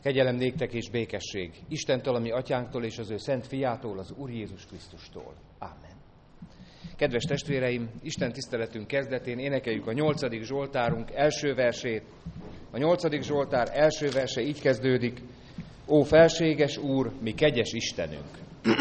Kegyelem néktek és békesség Istentől, a mi atyánktól és az ő szent fiától, az Úr Jézus Krisztustól. Ámen. Kedves testvéreim, Isten tiszteletünk kezdetén énekeljük a 8. Zsoltárunk első versét. A 8. Zsoltár első verse így kezdődik: Ó felséges Úr, mi kegyes Istenünk!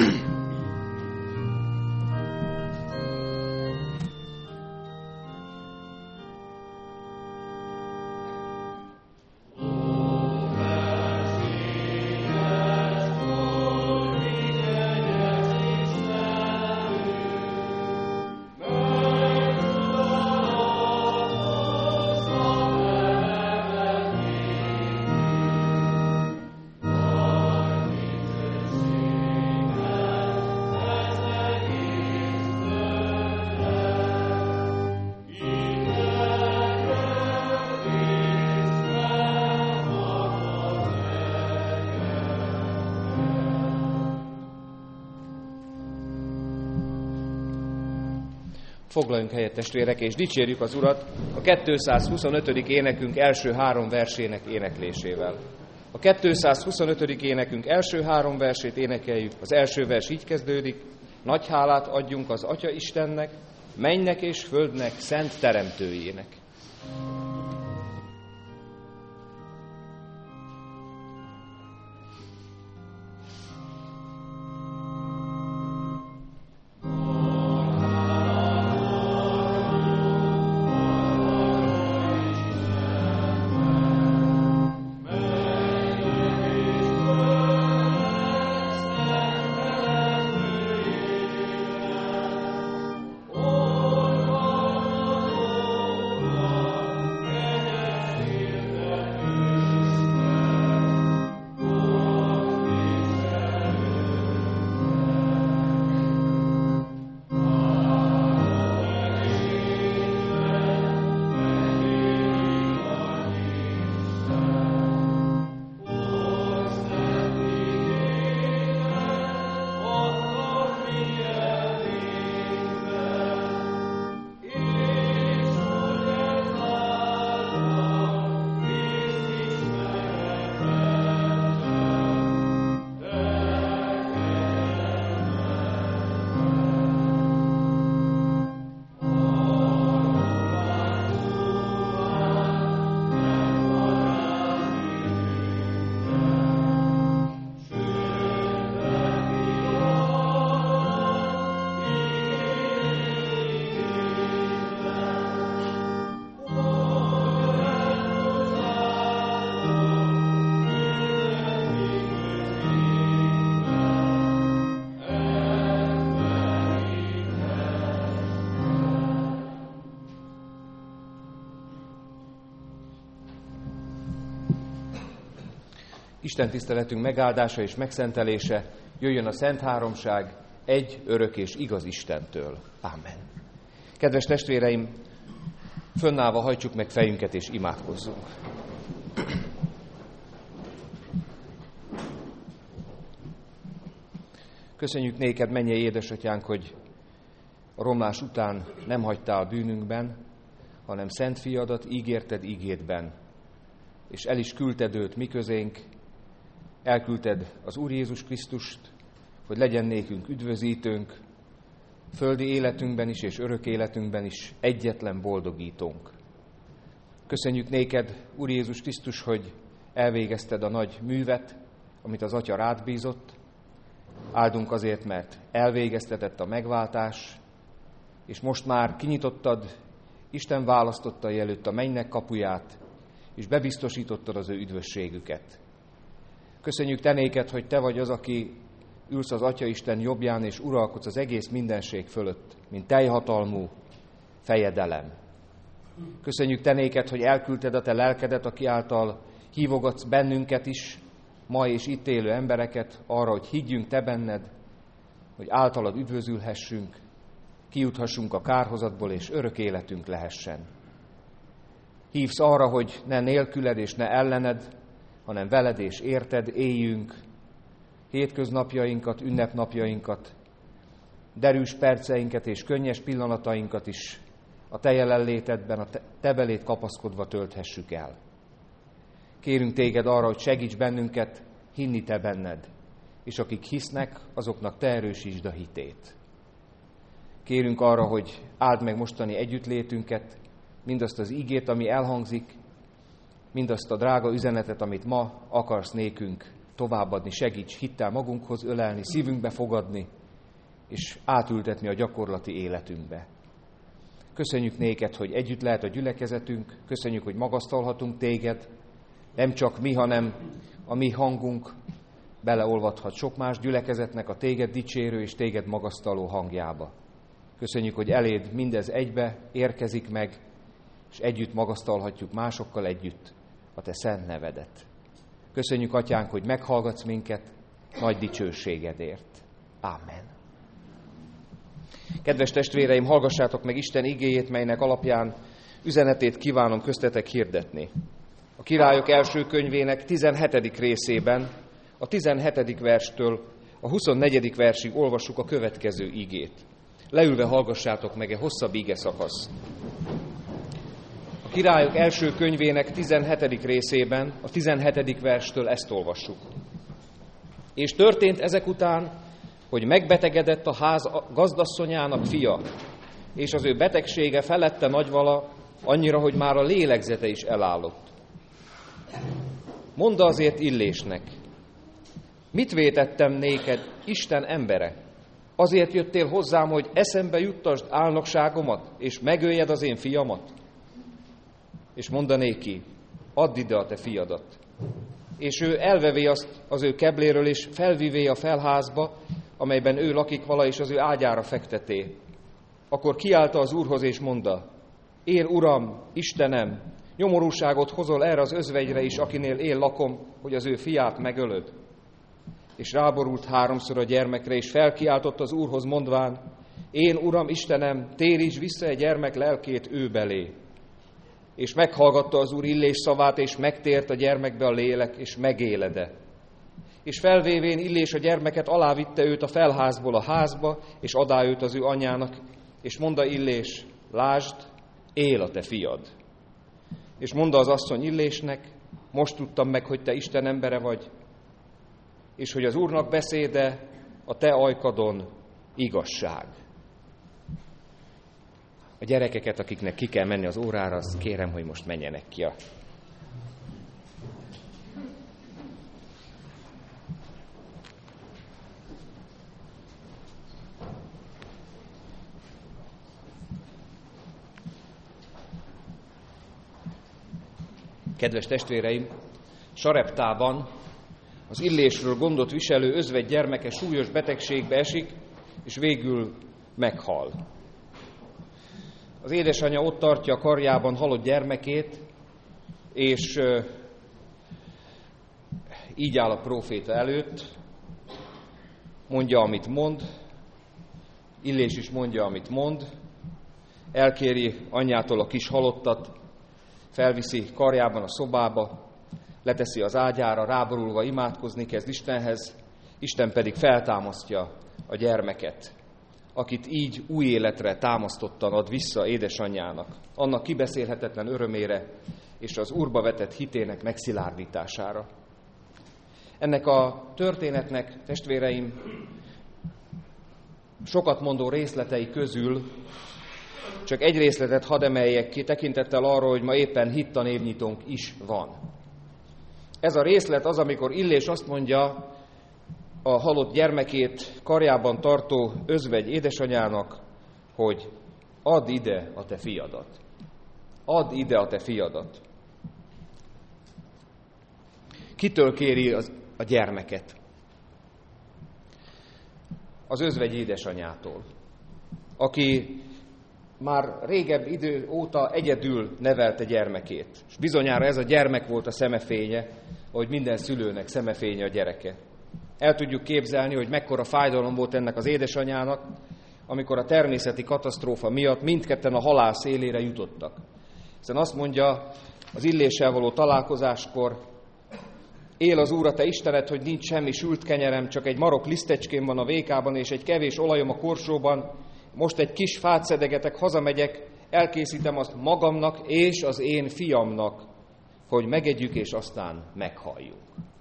Foglaljunk helyet, testvérek, és dicsérjük az Urat a 225. énekünk első 3 versének éneklésével. A 225. énekünk első 3 versét énekeljük. Az első vers így kezdődik: Nagy hálát adjunk az Atya Istennek, mennynek és földnek szent teremtőjének. Isten tiszteletünk megáldása és megszentelése jöjjön a Szent Háromság egy örök és igaz Istentől. Ámen. Kedves testvéreim, fönnállva hajtsuk meg fejünket és imádkozzunk. Köszönjük néked, mennyei édesatyánk, hogy a romlás után nem hagytál bűnünkben, hanem szent fiadat ígérted ígédben, és el is küldted őt mi közénk. Elküldted az Úr Jézus Krisztust, hogy legyen nékünk üdvözítőnk, földi életünkben is és örök életünkben is egyetlen boldogítónk. Köszönjük néked, Úr Jézus Krisztus, hogy elvégezted a nagy művet, amit az Atya rád bízott. Áldunk azért, mert elvégeztetett a megváltás, és most már kinyitottad Isten választottai előtt a mennynek kapuját, és bebiztosítottad az ő üdvösségüket. Köszönjük te néked, hogy te vagy az, aki ülsz az Atyaisten jobbján, és uralkodsz az egész mindenség fölött, mint teljhatalmú fejedelem. Köszönjük te néked, hogy elküldted a te lelkedet, aki által hívogatsz bennünket is, ma és itt élő embereket arra, hogy higgyünk te benned, hogy általad üdvözülhessünk, kijuthassunk a kárhozatból, és örök életünk lehessen. Hívsz arra, hogy ne nélküled és ne ellened, hanem veled és érted éljünk hétköznapjainkat, ünnepnapjainkat, derűs perceinket és könnyes pillanatainkat is a te jelenlétedben, a te belét kapaszkodva tölthessük el. Kérünk téged arra, hogy segíts bennünket hinni te benned, és akik hisznek, azoknak te erősítsd a hitét. Kérünk arra, hogy áld meg mostani együttlétünket, mindazt az ígét, ami elhangzik, mindazt a drága üzenetet, amit ma akarsz nékünk továbbadni, segíts hittel magunkhoz ölelni, szívünkbe fogadni, és átültetni a gyakorlati életünkbe. Köszönjük néked, hogy együtt lehet a gyülekezetünk, köszönjük, hogy magasztalhatunk téged, nem csak mi, hanem a mi hangunk beleolvadhat sok más gyülekezetnek a téged dicsérő és téged magasztaló hangjába. Köszönjük, hogy eléd mindez egybe érkezik meg, és együtt magasztalhatjuk másokkal együtt a te szent nevedet. Köszönjük, Atyánk, hogy meghallgatsz minket nagy dicsőségedért. Ámen. Kedves testvéreim, hallgassátok meg Isten igéjét, melynek alapján üzenetét kívánom köztetek hirdetni. A Királyok első könyvének 17. részében, a 17. verstől a 24. versig olvassuk a következő igét. Leülve hallgassátok meg hosszabb ige szakaszt. A Királyok első könyvének 17. részében, a 17. verstől ezt olvassuk. És történt ezek után, hogy megbetegedett a ház gazdasszonyának fia, és az ő betegsége felette nagyvala, annyira, hogy már a lélegzete is elállott. Mondd azért Illésnek, mit vétettem néked, Isten embere? Azért jöttél hozzám, hogy eszembe juttasd álnokságomat, és megöljed az én fiamat? És mondanéki, add ide a te fiadat. És ő elvevé azt az ő kebléről, és felvivé a felházba, amelyben ő lakik vala, és az ő ágyára fekteté. Akkor kiállta az Úrhoz, és mondta, én Uram, Istenem, nyomorúságot hozol erre az özvegyre is, akinél én lakom, hogy az ő fiát megölöd. És ráborult háromszor a gyermekre, és felkiáltott az Úrhoz mondván, én Uram, Istenem, téríts vissza egy gyermek lelkét ő belé. És meghallgatta az Úr Illés szavát, és megtért a gyermekbe a lélek, és megélede. És felvévén Illés a gyermeket, alávitte őt a felházból a házba, és adá őt az ő anyjának, és mondta Illés, lásd, él a te fiad. És mondta az asszony Illésnek, most tudtam meg, hogy te Isten embere vagy, és hogy az Úrnak beszéde a te ajkadon igazság. A gyerekeket, akiknek ki kell menni az órára, azt kérem, hogy most menjenek ki a... Kedves testvéreim, Sareptában az Illésről gondot viselő özvegy gyermeke súlyos betegségbe esik, és végül meghal. Az édesanyja ott tartja a karjában halott gyermekét, és így áll a próféta előtt, mondja, amit mond, Illés is mondja, amit mond, elkéri anyjától a kis halottat, felviszi karjában a szobába, leteszi az ágyára, ráborulva imádkozni kezd Istenhez, Isten pedig feltámasztja a gyermeket, akit így új életre támasztottan ad vissza édesanyjának, annak kibeszélhetetlen örömére és az Úrba vetett hitének megszilárdítására. Ennek a történetnek, testvéreim, sokat mondó részletei közül csak egy részletet hadd emeljek ki, tekintettel arra, hogy ma éppen hittanévnyitónk is van. Ez a részlet az, amikor Illés azt mondja a halott gyermekét karjában tartó özvegy édesanyának, hogy add ide a te fiadat. Add ide a te fiadat. Kitől kéri a gyermeket? Az özvegy édesanyától, aki már régebb idő óta egyedül nevelte gyermekét. És bizonyára ez a gyermek volt a szemefénye, ahogy minden szülőnek szemefénye a gyereke. El tudjuk képzelni, hogy mekkora fájdalom volt ennek az édesanyának, amikor a természeti katasztrófa miatt mindketten a halál szélére jutottak. Hiszen azt mondja az Illéssel való találkozáskor, él az Úr a te Istened, hogy nincs semmi sült kenyerem, csak egy marok lisztecském van a vékában, és egy kevés olajom a korsóban. Most egy kis fát szedegetek, hazamegyek, elkészítem azt magamnak és az én fiamnak. hogy megegyük és aztán meghalljunk.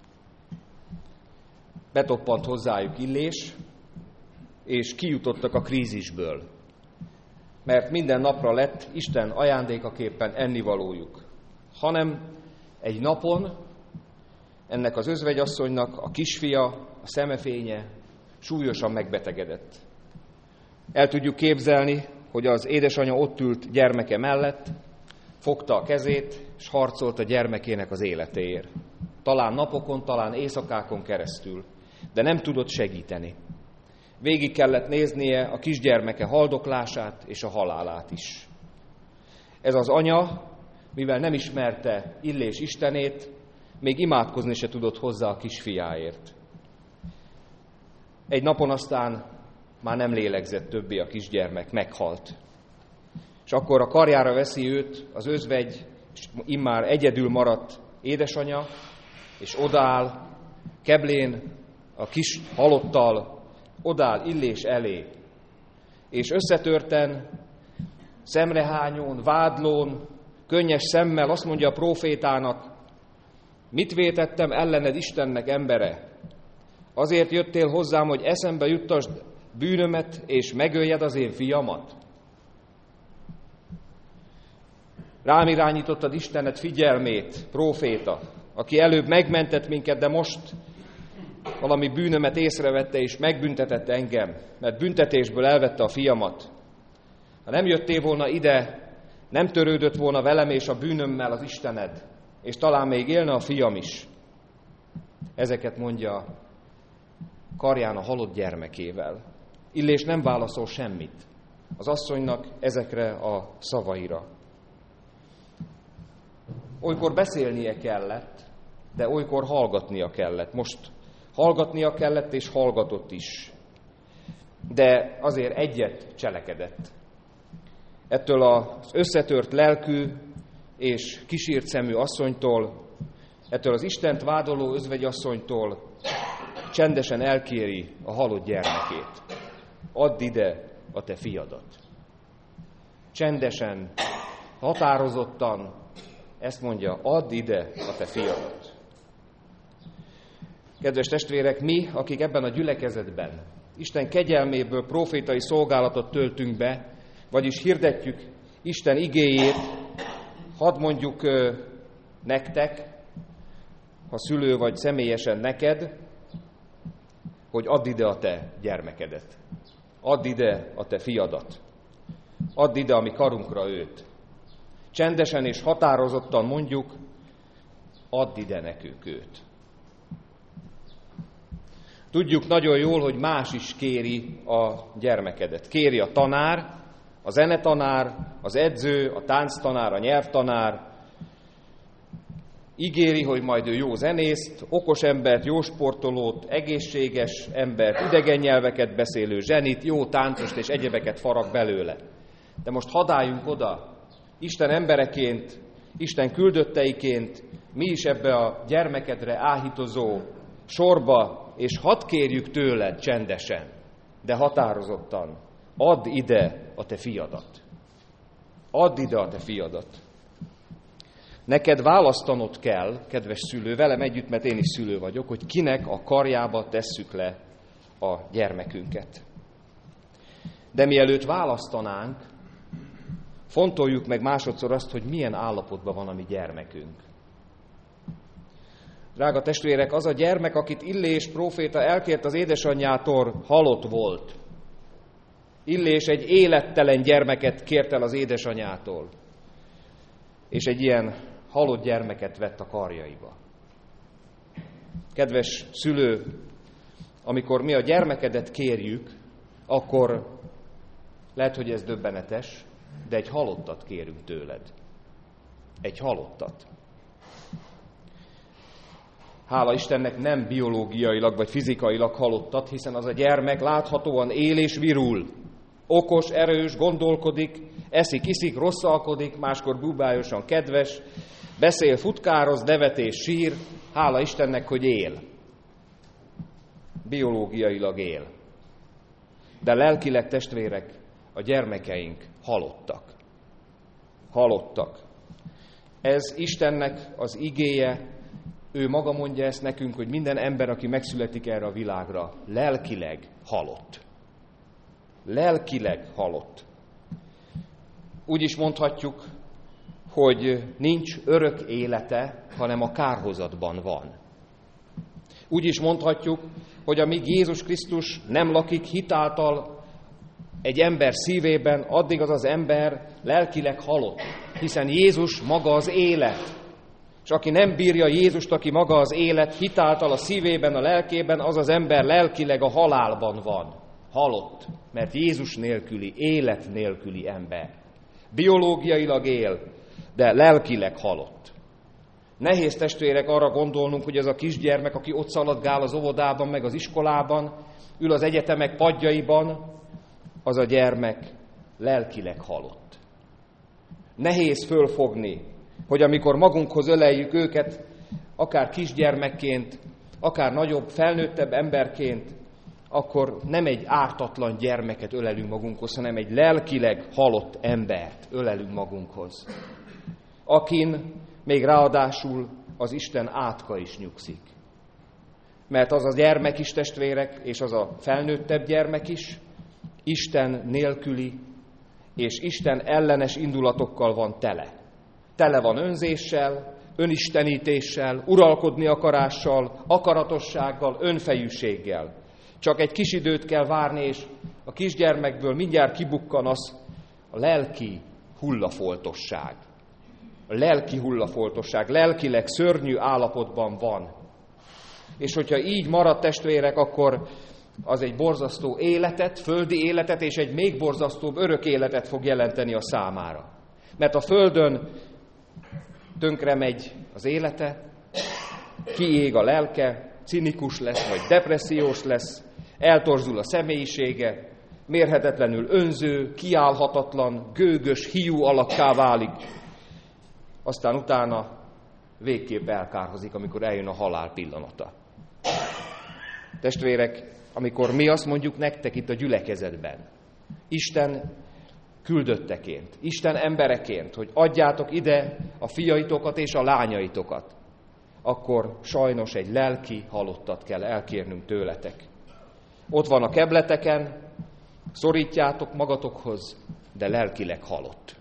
Betoppant hozzájuk Illés, és kijutottak a krízisből, mert minden napra lett Isten ajándékaképpen ennivalójuk, hanem egy napon ennek az özvegyasszonynak a kisfia, a szemefénye súlyosan megbetegedett. El tudjuk képzelni, hogy az édesanyja ott ült gyermeke mellett, fogta a kezét, és harcolt a gyermekének az életéért. Talán napokon, talán éjszakákon keresztül, de nem tudott segíteni. Végig kellett néznie a kisgyermeke haldoklását és a halálát is. Ez az anya, mivel nem ismerte Illés istenét, még imádkozni se tudott hozzá a kisfiáért. Egy napon aztán már nem lélegzett többé a kisgyermek, meghalt. És akkor a karjára veszi őt az özvegy, és immár egyedül maradt édesanyja, és odaáll, keblén a kis halottal, odaáll Illés elé, és összetörten, szemrehányón, vádlón, könnyes szemmel azt mondja a prófétának: mit vétettem ellened, Istennek embere? Azért jöttél hozzám, hogy eszembe juttasd bűnömet, és megöljed az én fiamat? Rám irányítottad Istened figyelmét, próféta, aki előbb megmentett minket, de most valami bűnömet észrevette, és megbüntetett engem, mert büntetésből elvette a fiamat. Ha nem jöttél volna ide, nem törődött volna velem és a bűnömmel az Istened, és talán még élne a fiam is. Ezeket mondja karján a halott gyermekével. Illés nem válaszol semmit az asszonynak ezekre a szavaira. Olykor beszélnie kellett, de olykor hallgatnia kellett. Most hallgatnia kellett, és hallgatott is. De azért egyet cselekedett. Ettől az összetört lelkű és kisírt szemű asszonytól, ettől az Istent vádoló özvegyasszonytól csendesen elkéri a halott gyermekét. Add ide a te fiadat. Csendesen, határozottan ezt mondja: add ide a te fiadat. Kedves testvérek, mi, akik ebben a gyülekezetben Isten kegyelméből profétai szolgálatot töltünk be, vagyis hirdetjük Isten igéjét, hadd mondjuk nektek, ha szülő vagy személyesen neked, hogy add ide a te gyermekedet. Add ide a te fiadat. Add ide a mi karunkra őt. Csendesen és határozottan mondjuk: add ide nekünk őt. Tudjuk nagyon jól, hogy más is kéri a gyermekedet. Kéri a tanár, a zenetanár, az edző, a tánctanár, a nyelvtanár. Ígéri, hogy majd ő jó zenészt, okos embert, jó sportolót, egészséges embert, idegen nyelveket beszélő zsenit, jó táncost és egyebeket farag belőle. De most hadd álljunk oda, Isten embereként, Isten küldötteiként, mi is ebbe a gyermekedre áhítozó sorba, és hadd kérjük tőled csendesen, de határozottan: add ide a te fiadat. Add ide a te fiadat. Neked választanod kell, kedves szülő, velem együtt, mert én is szülő vagyok, hogy kinek a karjába tesszük le a gyermekünket. De mielőtt választanánk, fontoljuk meg másodszor azt, hogy milyen állapotban van a mi gyermekünk. Drága testvérek, az a gyermek, akit Illés próféta elkért az édesanyjától, halott volt. Illés egy élettelen gyermeket kért el az édesanyjától, és egy ilyen halott gyermeket vett a karjaiba. Kedves szülő, amikor mi a gyermekedet kérjük, akkor lehet, hogy ez döbbenetes, de egy halottat kérünk tőled. Egy halottat. Hála Istennek nem biológiailag vagy fizikailag halottat, hiszen az a gyermek láthatóan él és virul. Okos, erős, gondolkodik, eszik, iszik, rosszalkodik, máskor búbályosan kedves, beszél, futkároz, nevet és sír. Hála Istennek, hogy él. Biológiailag él. De lelkileg, testvérek, a gyermekeink halottak. Halottak. Ez Istennek az igéje, ő maga mondja ezt nekünk, hogy minden ember, aki megszületik erre a világra, lelkileg halott. Lelkileg halott. Úgy is mondhatjuk, hogy nincs örök élete, hanem a kárhozatban van. Úgy is mondhatjuk, hogy amíg Jézus Krisztus nem lakik hitáltal egy ember szívében, addig az az ember lelkileg halott, hiszen Jézus maga az élet. És aki nem bírja Jézust, aki maga az élet, hitáltal a szívében, a lelkében, az az ember lelkileg a halálban van. Halott, mert Jézus nélküli, élet nélküli ember. Biológiailag él, de lelkileg halott. Nehéz, testvérek, arra gondolnunk, hogy ez a kisgyermek, aki ott szaladgál az óvodában, meg az iskolában, ül az egyetemek padjaiban, az a gyermek lelkileg halott. Nehéz fölfogni, hogy amikor magunkhoz öleljük őket, akár kisgyermekként, akár nagyobb, felnőttebb emberként, akkor nem egy ártatlan gyermeket ölelünk magunkhoz, hanem egy lelkileg halott embert ölelünk magunkhoz, akin még ráadásul az Isten átka is nyugszik. Mert az a gyermek is, testvérek, és az a felnőttebb gyermek is Isten nélküli és Isten ellenes indulatokkal van tele. Tele van önzéssel, önistenítéssel, uralkodni akarással, akaratossággal, önfejűséggel. Csak egy kis időt kell várni, és a kisgyermekből mindjárt kibukkan az a lelki hullafoltosság. A lelki hullafoltosság, lelkileg szörnyű állapotban van. És hogyha így marad, testvérek, akkor az egy borzasztó életet, földi életet, és egy még borzasztóbb örök életet fog jelenteni a számára. Mert a földön tönkre megy az élete, kiég a lelke, cinikus lesz, vagy depressziós lesz, eltorzul a személyisége, mérhetetlenül önző, kiállhatatlan, gőgös, hiú alakká válik. Aztán utána végképp elkárhozik, amikor eljön a halál pillanata. Testvérek, amikor mi azt mondjuk nektek itt a gyülekezetben, Isten küldötteként, Isten embereként, hogy adjátok ide a fiaitokat és a lányaitokat, akkor sajnos egy lelki halottat kell elkérnünk tőletek. Ott van a kebleteken, szorítjátok magatokhoz, de lelkileg halott.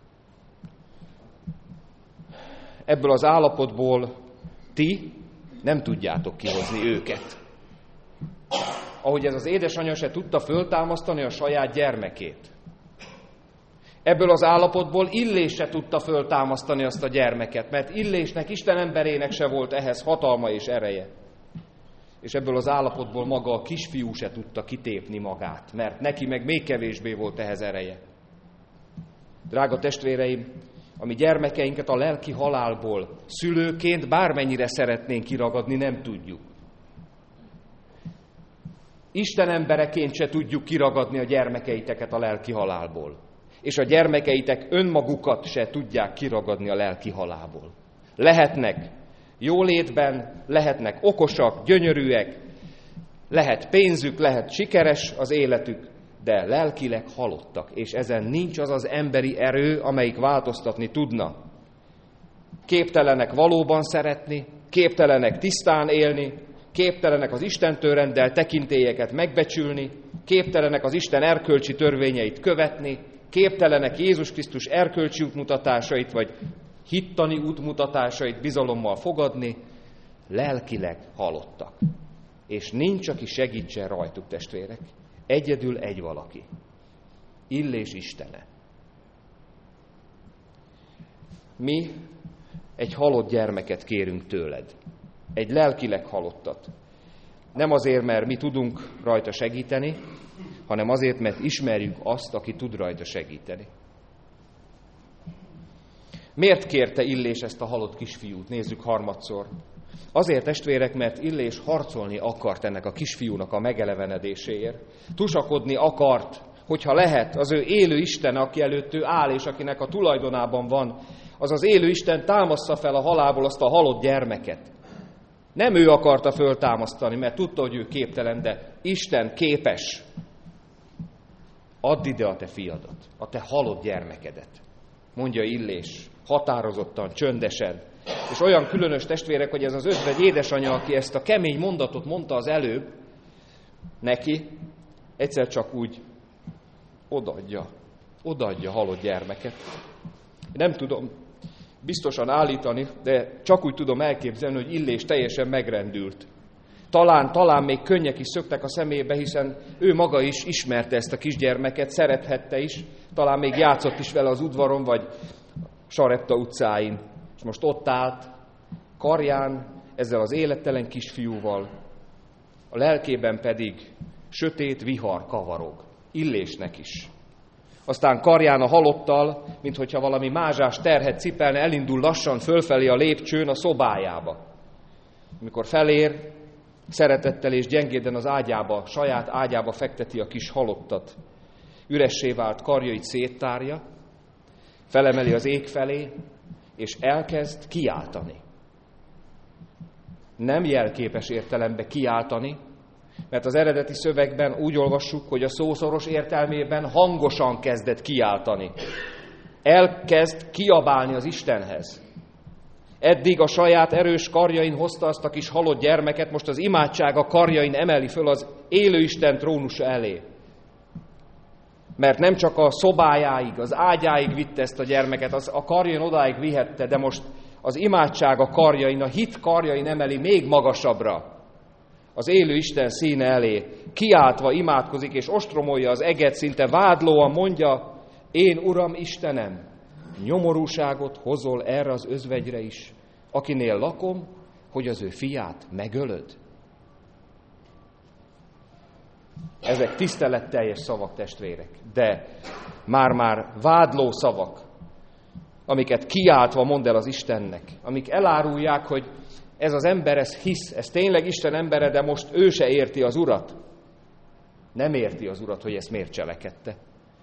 Ebből az állapotból ti nem tudjátok kihozni őket. Ahogy ez az édesanyja se tudta föltámasztani a saját gyermekét. Ebből az állapotból Illés se tudta föltámasztani azt a gyermeket, mert Illésnek, Isten emberének se volt ehhez hatalma és ereje. És ebből az állapotból maga a kisfiú se tudta kitépni magát, mert neki meg még kevésbé volt ehhez ereje. Drága testvéreim, a mi gyermekeinket a lelki halálból szülőként bármennyire szeretnénk kiragadni, nem tudjuk. Isten embereként se tudjuk kiragadni a gyermekeiteket a lelki halálból. És a gyermekeitek önmagukat se tudják kiragadni a lelki halálból. Lehetnek jólétben, lehetnek okosak, gyönyörűek, lehet pénzük, lehet sikeres az életük, de lelkileg halottak, és ezen nincs az az emberi erő, amelyik változtatni tudna. Képtelenek valóban szeretni, képtelenek tisztán élni, képtelenek az Istentől rendelt tekintélyeket megbecsülni, képtelenek az Isten erkölcsi törvényeit követni, képtelenek Jézus Krisztus erkölcsi útmutatásait, vagy hittani útmutatásait bizalommal fogadni, lelkileg halottak. És nincs, aki segítsen rajtuk, testvérek. Egyedül egy valaki. Illés Istene. Mi egy halott gyermeket kérünk tőled. Egy lelkileg halottat. Nem azért, mert mi tudunk rajta segíteni, hanem azért, mert ismerjük azt, aki tud rajta segíteni. Miért kérte Illés ezt a halott kisfiút? Nézzük harmadszor. Azért, testvérek, mert Illés harcolni akart ennek a kisfiúnak a megelevenedéséért. Tusakodni akart, hogyha lehet, az ő élő Isten, aki előtt ő áll, és akinek a tulajdonában van, az az élő Isten támassza fel a halálból azt a halott gyermeket. Nem ő akarta föltámasztani, mert tudta, hogy ő képtelen, de Isten képes. Add ide a te fiadat, a te halott gyermekedet. mondja Illés, határozottan, csöndesen. És olyan különös, testvérek, hogy ez az özvegy édesanyja, aki ezt a kemény mondatot mondta az előbb neki, egyszer csak úgy odaadja halott gyermeket. Nem tudom biztosan állítani, de csak úgy tudom elképzelni, hogy Illés teljesen megrendült. Talán még könnyek is szöktek a szemébe, hiszen ő maga is ismerte ezt a kisgyermeket, szerethette is, talán még játszott is vele az udvaron, vagy Sarepta utcáin. És most ott állt, karján, ezzel az élettelen kisfiúval, a lelkében pedig sötét vihar kavarog. Illésnek is. Aztán karján a halottal, minthogyha valami mázsás terhet cipelne, elindul lassan fölfelé a lépcsőn a szobájába. Amikor felér, szeretettel és gyengéden az ágyába, saját ágyába fekteti a kis halottat. Üressé vált karjait széttárja, felemeli az ég felé, és elkezd kiáltani. Nem jelképes értelemben kiáltani, mert az eredeti szövegben úgy olvassuk, hogy a szószoros értelmében hangosan kezdett kiáltani. Elkezd kiabálni az Istenhez. Eddig a saját erős karjain hozta azt a kis halott gyermeket, most az imádsága karjain emeli föl az élő Isten trónusa elé. Mert nem csak a szobájáig, az ágyáig vitte ezt a gyermeket, az a karjain odáig vihette, de most az imádsága karjain, a hit karjain emeli még magasabbra. Az élő Isten színe elé, kiáltva imádkozik, és ostromolja az eget, szinte vádlóan mondja, én Uram Istenem, nyomorúságot hozol erre az özvegyre is, akinél lakom, hogy az ő fiát megölöd. Ezek tiszteletteljes szavak, testvérek, de már vádló szavak, amiket kiáltva mond el az Istennek, amik elárulják, hogy ez az ember, ez hisz, ez tényleg Isten embere, de most ő se érti az Urat. Nem érti az Urat, hogy ezt miért cselekedte.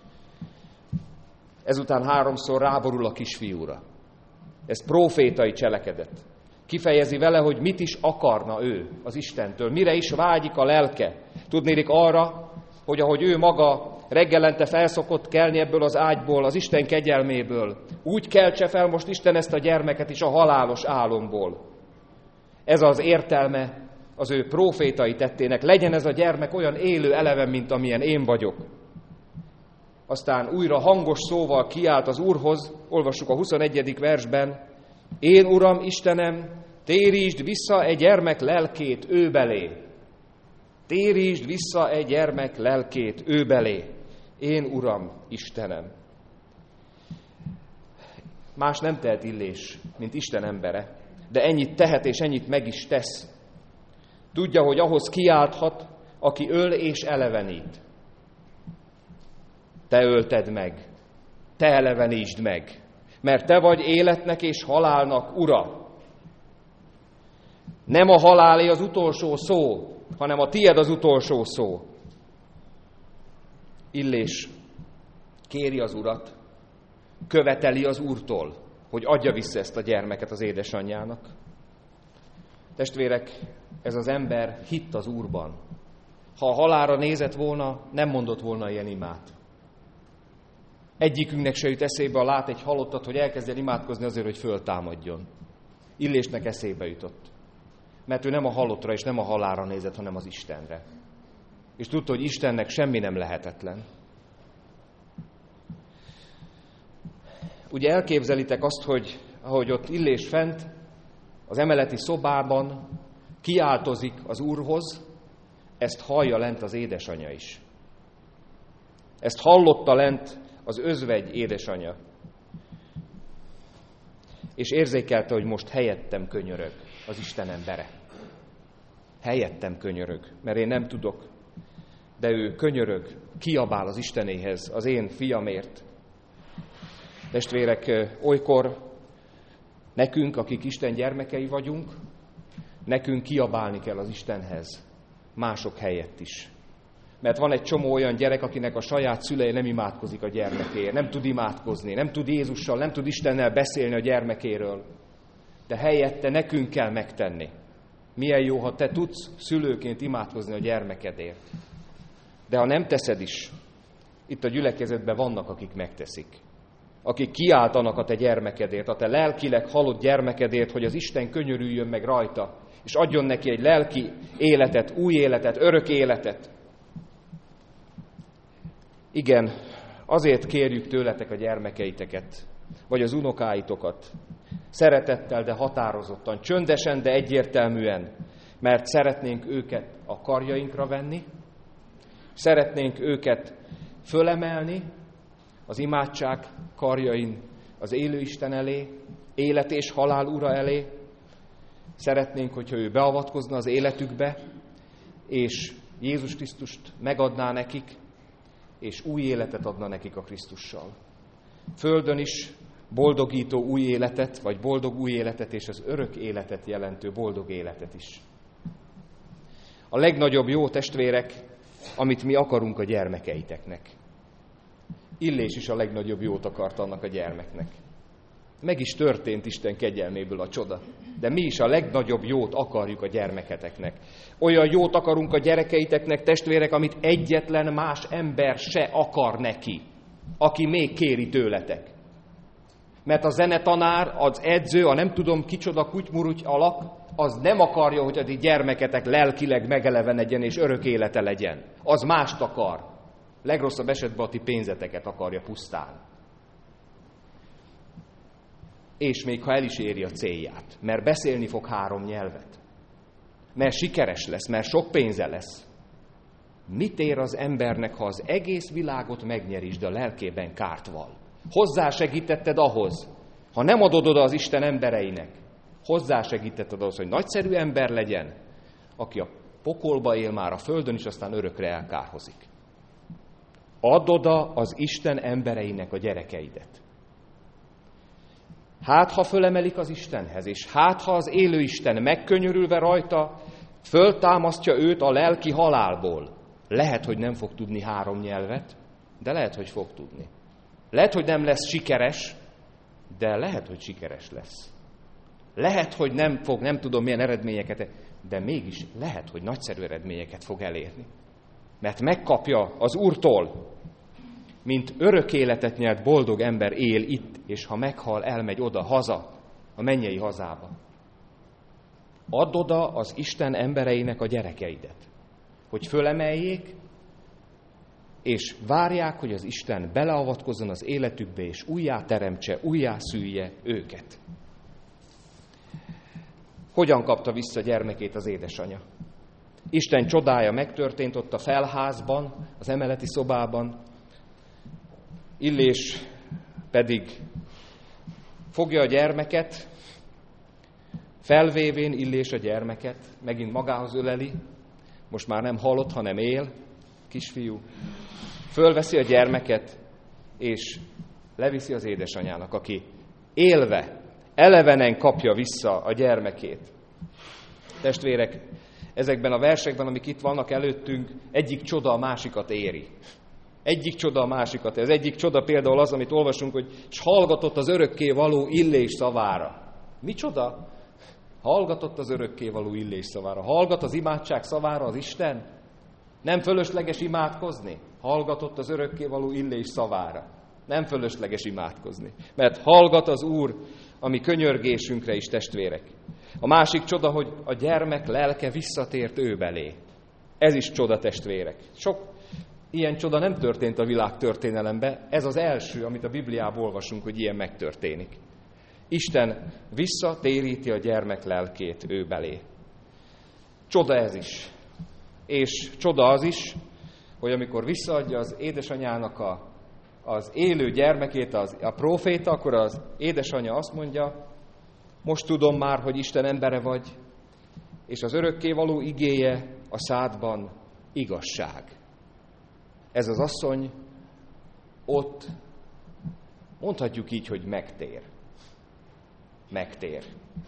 Ezután 3-szor ráborul a kisfiúra. Ez prófétai cselekedet. Kifejezi vele, hogy mit is akarna ő az Istentől, mire is vágyik a lelke. Tudnélik arra, hogy ahogy ő maga reggelente felszokott kelni ebből az ágyból, az Isten kegyelméből, úgy keltse fel most Isten ezt a gyermeket is a halálos álomból. Ez az értelme az ő prófétai tettének. Legyen ez a gyermek olyan élő eleven, mint amilyen én vagyok. Aztán újra hangos szóval kiált az Úrhoz, olvassuk a 21. versben, én Uram Istenem, térítsd vissza egy gyermek lelkét ő belé. Térítsd vissza egy gyermek lelkét ő belé. Én Uram Istenem. Más nem tehet Illés, mint Isten embere, de ennyit tehet és ennyit meg is tesz. Tudja, hogy ahhoz kiálthat, aki öl és elevenít. Te ölted meg, te elevenítsd meg, mert te vagy életnek és halálnak ura. Nem a halálé az utolsó szó, hanem a tied az utolsó szó. Illés kéri az Urat, követeli az Úrtól, hogy adja vissza ezt a gyermeket az édesanyjának. Testvérek, ez az ember hitt az Úrban. Ha a halálra nézett volna, nem mondott volna ilyen imát. Egyikünknek se jut eszébe, ha lát egy halottat, hogy elkezdjen imádkozni azért, hogy föltámadjon. Illésnek eszébe jutott. Mert ő nem a halottra és nem a halálra nézett, hanem az Istenre. És tudta, hogy Istennek semmi nem lehetetlen. Ugye elképzelitek azt, hogy ahogy ott Illés fent, az emeleti szobában kiáltozik az Úrhoz, ezt hallja lent az édesanyja is. Ezt hallotta lent az özvegy édesanyja. És érzékelte, hogy most helyettem könyörög az Isten embere. Helyettem könyörög, mert én nem tudok, de ő könyörög, kiabál az Istenéhez, az én fiamért. Testvérek, olykor nekünk, akik Isten gyermekei vagyunk, nekünk kiabálni kell az Istenhez, mások helyett is. Mert van egy csomó olyan gyerek, akinek a saját szülei nem imádkozik a gyermekéért, nem tud imádkozni, nem tud Jézussal, nem tud Istennel beszélni a gyermekéről. De helyette nekünk kell megtenni. Milyen jó, ha te tudsz szülőként imádkozni a gyermekedért. De ha nem teszed is, itt a gyülekezetben vannak, akik megteszik. akik kiáltanak a te gyermekedért, a te lelkileg halott gyermekedért, hogy az Isten könyörüljön meg rajta, és adjon neki egy lelki életet, új életet, örök életet. Igen, azért kérjük tőletek a gyermekeiteket, vagy az unokáitokat, szeretettel, de határozottan, csöndesen, de egyértelműen, mert szeretnénk őket a karjainkra venni, szeretnénk őket fölemelni az imádság karjain az élő Isten elé, élet és halál ura elé. Szeretnénk, hogyha ő beavatkozna az életükbe, és Jézus Krisztust megadná nekik, és új életet adna nekik a Krisztussal. Földön is boldogító új életet, vagy boldog új életet, és az örök életet jelentő boldog életet is. A legnagyobb jó, testvérek, amit mi akarunk a gyermekeiteknek. Illés is a legnagyobb jót akart annak a gyermeknek. Meg is történt Isten kegyelméből a csoda. De mi is a legnagyobb jót akarjuk a gyermeketeknek. Olyan jót akarunk a gyerekeiteknek, testvérek, amit egyetlen más ember se akar neki, aki még kéri tőletek. Mert a zenetanár, az edző, a nem tudom kicsoda kutymuruty alak, az nem akarja, hogy a ti gyermeketek lelkileg megelevenedjen és örök élete legyen. Az mást akar. Legrosszabb esetben a ti pénzeteket akarja pusztán. És még ha el is éri a célját, mert beszélni fog 3 nyelvet, mert sikeres lesz, mert sok pénze lesz. Mit ér az embernek, ha az egész világot megnyerisd, de a lelkében kárt val? Hozzásegítetted ahhoz, ha nem adod oda az Isten embereinek, hozzásegítetted ahhoz, hogy nagyszerű ember legyen, aki a pokolba él már a földön is, aztán örökre elkárhozik. Add oda az Isten embereinek a gyerekeidet. Hát, ha fölemelik az Istenhez, és hát, ha az élő Isten megkönyörülve rajta, föltámasztja őt a lelki halálból. Lehet, hogy nem fog tudni 3 nyelvet, de lehet, hogy fog tudni. Lehet, hogy nem lesz sikeres, de lehet, hogy sikeres lesz. Lehet, hogy nem fog, nem tudom milyen eredményeket, de mégis lehet, hogy nagyszerű eredményeket fog elérni. Mert megkapja az Úrtól, mint örök életet nyert boldog ember él itt, és ha meghal, elmegy oda, haza, a mennyei hazába. Add oda az Isten embereinek a gyerekeidet, hogy fölemeljék, és várják, hogy az Isten beleavatkozzon az életükbe, és újjá teremtse, újjá szülje őket. Hogyan kapta vissza gyermekét az édesanyja? Isten csodája megtörtént ott a felházban, az emeleti szobában, Illés pedig fogja a gyermeket, felvévén Illés a gyermeket, megint magához öleli, most már nem halott, hanem él, kisfiú. Fölveszi a gyermeket, és leviszi az édesanyának, aki élve, elevenen kapja vissza a gyermekét. Testvérek, ezekben a versekben, amik itt vannak előttünk, egyik csoda a másikat éri. Egyik csoda a másikat. Ez egyik csoda például az, amit olvasunk, hogy s hallgatott az örökké való Illés szavára. Mi csoda? Hallgatott az örökké való Illés szavára. Hallgat az imádság szavára az Isten? Nem fölösleges imádkozni? Hallgatott az örökké való Illés szavára. Nem fölösleges imádkozni. Mert hallgat az Úr a mi könyörgésünkre is, testvérek. A másik csoda, hogy a gyermek lelke visszatért ő belé. Ez is csoda, testvérek. Sok ilyen csoda nem történt a világ történelemben. Ez az első, amit a Bibliában olvasunk, hogy ilyen megtörténik. Isten visszatéríti a gyermek lelkét ő belé. Csoda ez is. És csoda az is, hogy amikor visszaadja az édesanyának az élő gyermekét a próféta, akkor az édesanyja azt mondja, most tudom már, hogy Isten embere vagy, és az örökkévaló igéje a szádban igazság. Ez az asszony ott, mondhatjuk így, hogy megtér. Megtér.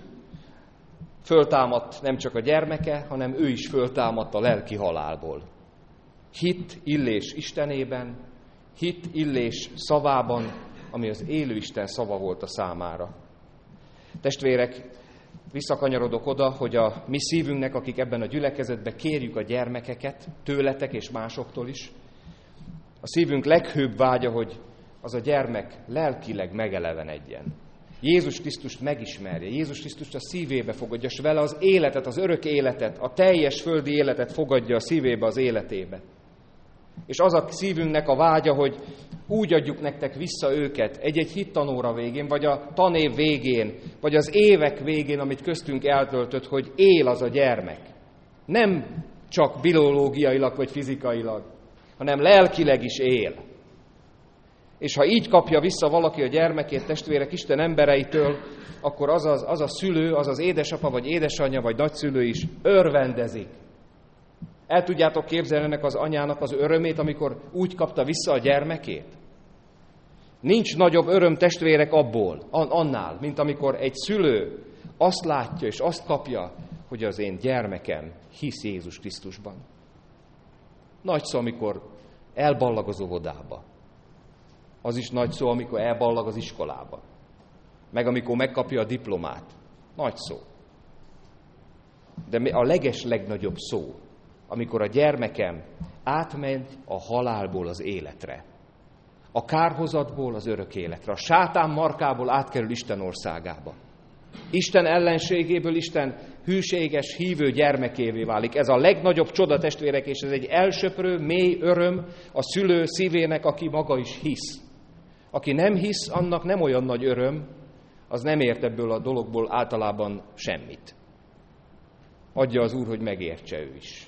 Föltámadt nem csak a gyermeke, hanem ő is föltámadt a lelki halálból. Hit Illés Istenében, hit Illés szavában, ami az élő Isten szava volt a számára. Testvérek, visszakanyarodok oda, hogy a mi szívünknek, akik ebben a gyülekezetben kérjük a gyermekeket, tőletek és másoktól is, a szívünk leghőbb vágya, hogy az a gyermek lelkileg megelevenedjen. Jézus Krisztust megismerje, Jézus Krisztust a szívébe fogadja, és vele az életet, az örök életet, a teljes földi életet fogadja a szívébe, az életébe. És az a szívünknek a vágya, hogy úgy adjuk nektek vissza őket egy-egy hittanóra végén, vagy a tanév végén, vagy az évek végén, amit köztünk eltöltött, hogy él az a gyermek. Nem csak biológiailag vagy fizikailag, hanem lelkileg is él. És ha így kapja vissza valaki a gyermekét, testvérek, Isten embereitől, akkor az a szülő, az az édesapa, vagy édesanyja, vagy nagyszülő is örvendezik. El tudjátok képzelni ennek az anyának az örömét, amikor úgy kapta vissza a gyermekét? Nincs nagyobb öröm, testvérek, annál, mint amikor egy szülő azt látja és azt kapja, hogy az én gyermekem hisz Jézus Krisztusban. Nagy szó, amikor elballag az óvodába. Az is nagy szó, amikor elballag az iskolába. Meg amikor megkapja a diplomát. Nagy szó. De a legnagyobb szó, amikor a gyermekem átment a halálból az életre. A kárhozatból az örök életre. A sátán markából átkerül Isten országába. Isten ellenségéből Isten hűséges, hívő gyermekévé válik. Ez a legnagyobb csoda, testvérek, és ez egy elsöprő, mély öröm a szülő szívének, aki maga is hisz. Aki nem hisz, annak nem olyan nagy öröm, az nem ért ebből a dologból általában semmit. Adja az Úr, hogy megértse ő is.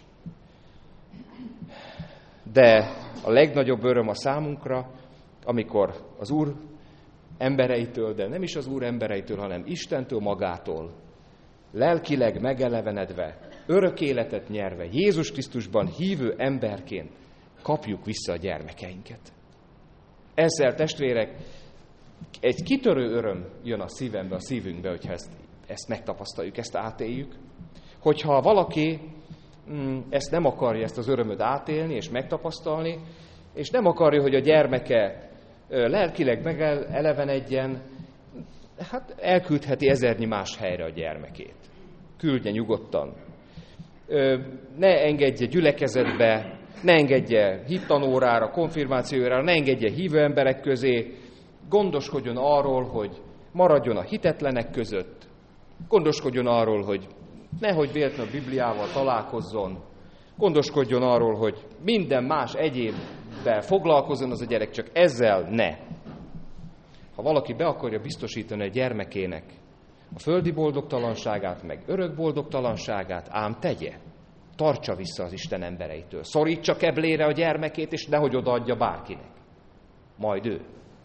De a legnagyobb öröm a számunkra, amikor az Úr embereitől, de nem is az Úr embereitől, hanem Istentől magától, lelkileg megelevenedve, örök életet nyerve, Jézus Krisztusban hívő emberként kapjuk vissza a gyermekeinket. Ezzel, testvérek, egy kitörő öröm jön a szívembe, a szívünkbe, hogyha ezt megtapasztaljuk, ezt átéljük. Hogyha valaki ezt nem akarja, ezt az örömöt átélni és megtapasztalni, és nem akarja, hogy a gyermeke lelkileg megelevenedjen, hát elküldheti ezernyi más helyre a gyermekét. Küldje nyugodtan. Ne engedje gyülekezetbe, ne engedje hittanórára, konfirmációra, ne engedje hívő emberek közé, gondoskodjon arról, hogy maradjon a hitetlenek között, gondoskodjon arról, hogy nehogy véletlenül a Bibliával találkozzon, gondoskodjon arról, hogy minden más egyébben foglalkozzon az a gyerek, csak ezzel ne. Ha valaki be akarja biztosítani a gyermekének a földi boldogtalanságát, meg örök boldogtalanságát, ám tegye. Tartsa vissza az Isten embereitől. Szorítsa keblére a gyermekét, és nehogy odaadja bárkinek. Majd ő.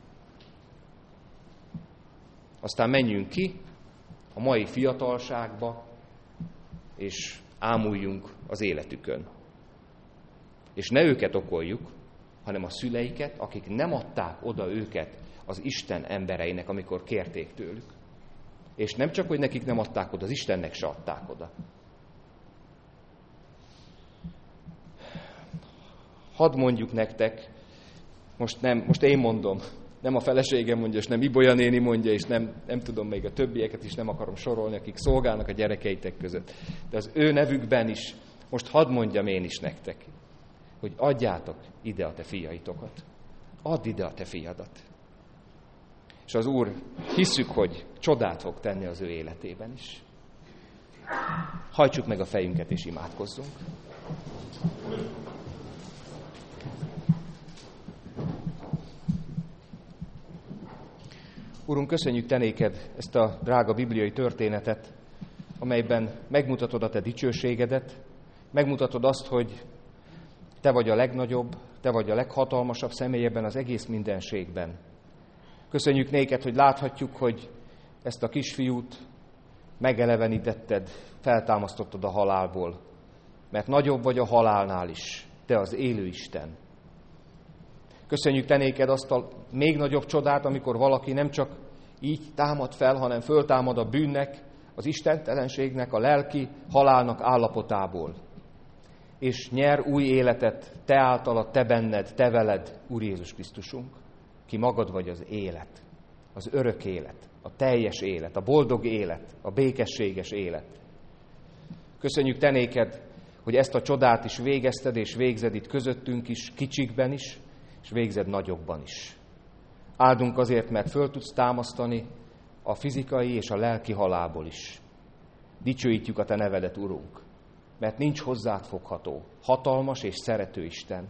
Aztán menjünk ki a mai fiatalságba, és ámuljunk az életükön. És ne őket okoljuk, hanem a szüleiket, akik nem adták oda őket az Isten embereinek, amikor kérték tőlük. És nem csak, hogy nekik nem adták oda, az Istennek se adták oda. Hadd mondjuk nektek, most én mondom, nem a feleségem mondja, és nem Ibolya néni mondja, és nem tudom még a többieket is, nem akarom sorolni, akik szolgálnak a gyerekeitek között. De az ő nevükben is, most hadd mondjam én is nektek, hogy adjátok ide a te fiaitokat. Add ide a te fiadat. És az Úr, hisszük, hogy csodát fog tenni az ő életében is. Hajtsuk meg a fejünket és imádkozzunk. Urunk, köszönjük te néked ezt a drága bibliai történetet, amelyben megmutatod a te dicsőségedet, megmutatod azt, hogy te vagy a legnagyobb, te vagy a leghatalmasabb személy ebben az egész mindenségben. Köszönjük néked, hogy láthatjuk, hogy ezt a kisfiút megelevenítetted, feltámasztottad a halálból, mert nagyobb vagy a halálnál is, te az élő Isten. Köszönjük te néked azt a még nagyobb csodát, amikor valaki nem csak így támad fel, hanem föltámad a bűnnek, az istentelenségnek, a lelki halálnak állapotából. És nyer új életet te általad, te benned, te veled, Úr Jézus Krisztusunk, ki magad vagy az élet, az örök élet, a teljes élet, a boldog élet, a békességes élet. Köszönjük te néked, hogy ezt a csodát is végezted, és végzed itt közöttünk is, kicsikben is, és végzed nagyokban is. Áldunk azért, mert föl tudsz támasztani a fizikai és a lelki halálból is. Dicsőítjük a Te nevedet, Urunk, mert nincs hozzád fogható, hatalmas és szerető Isten.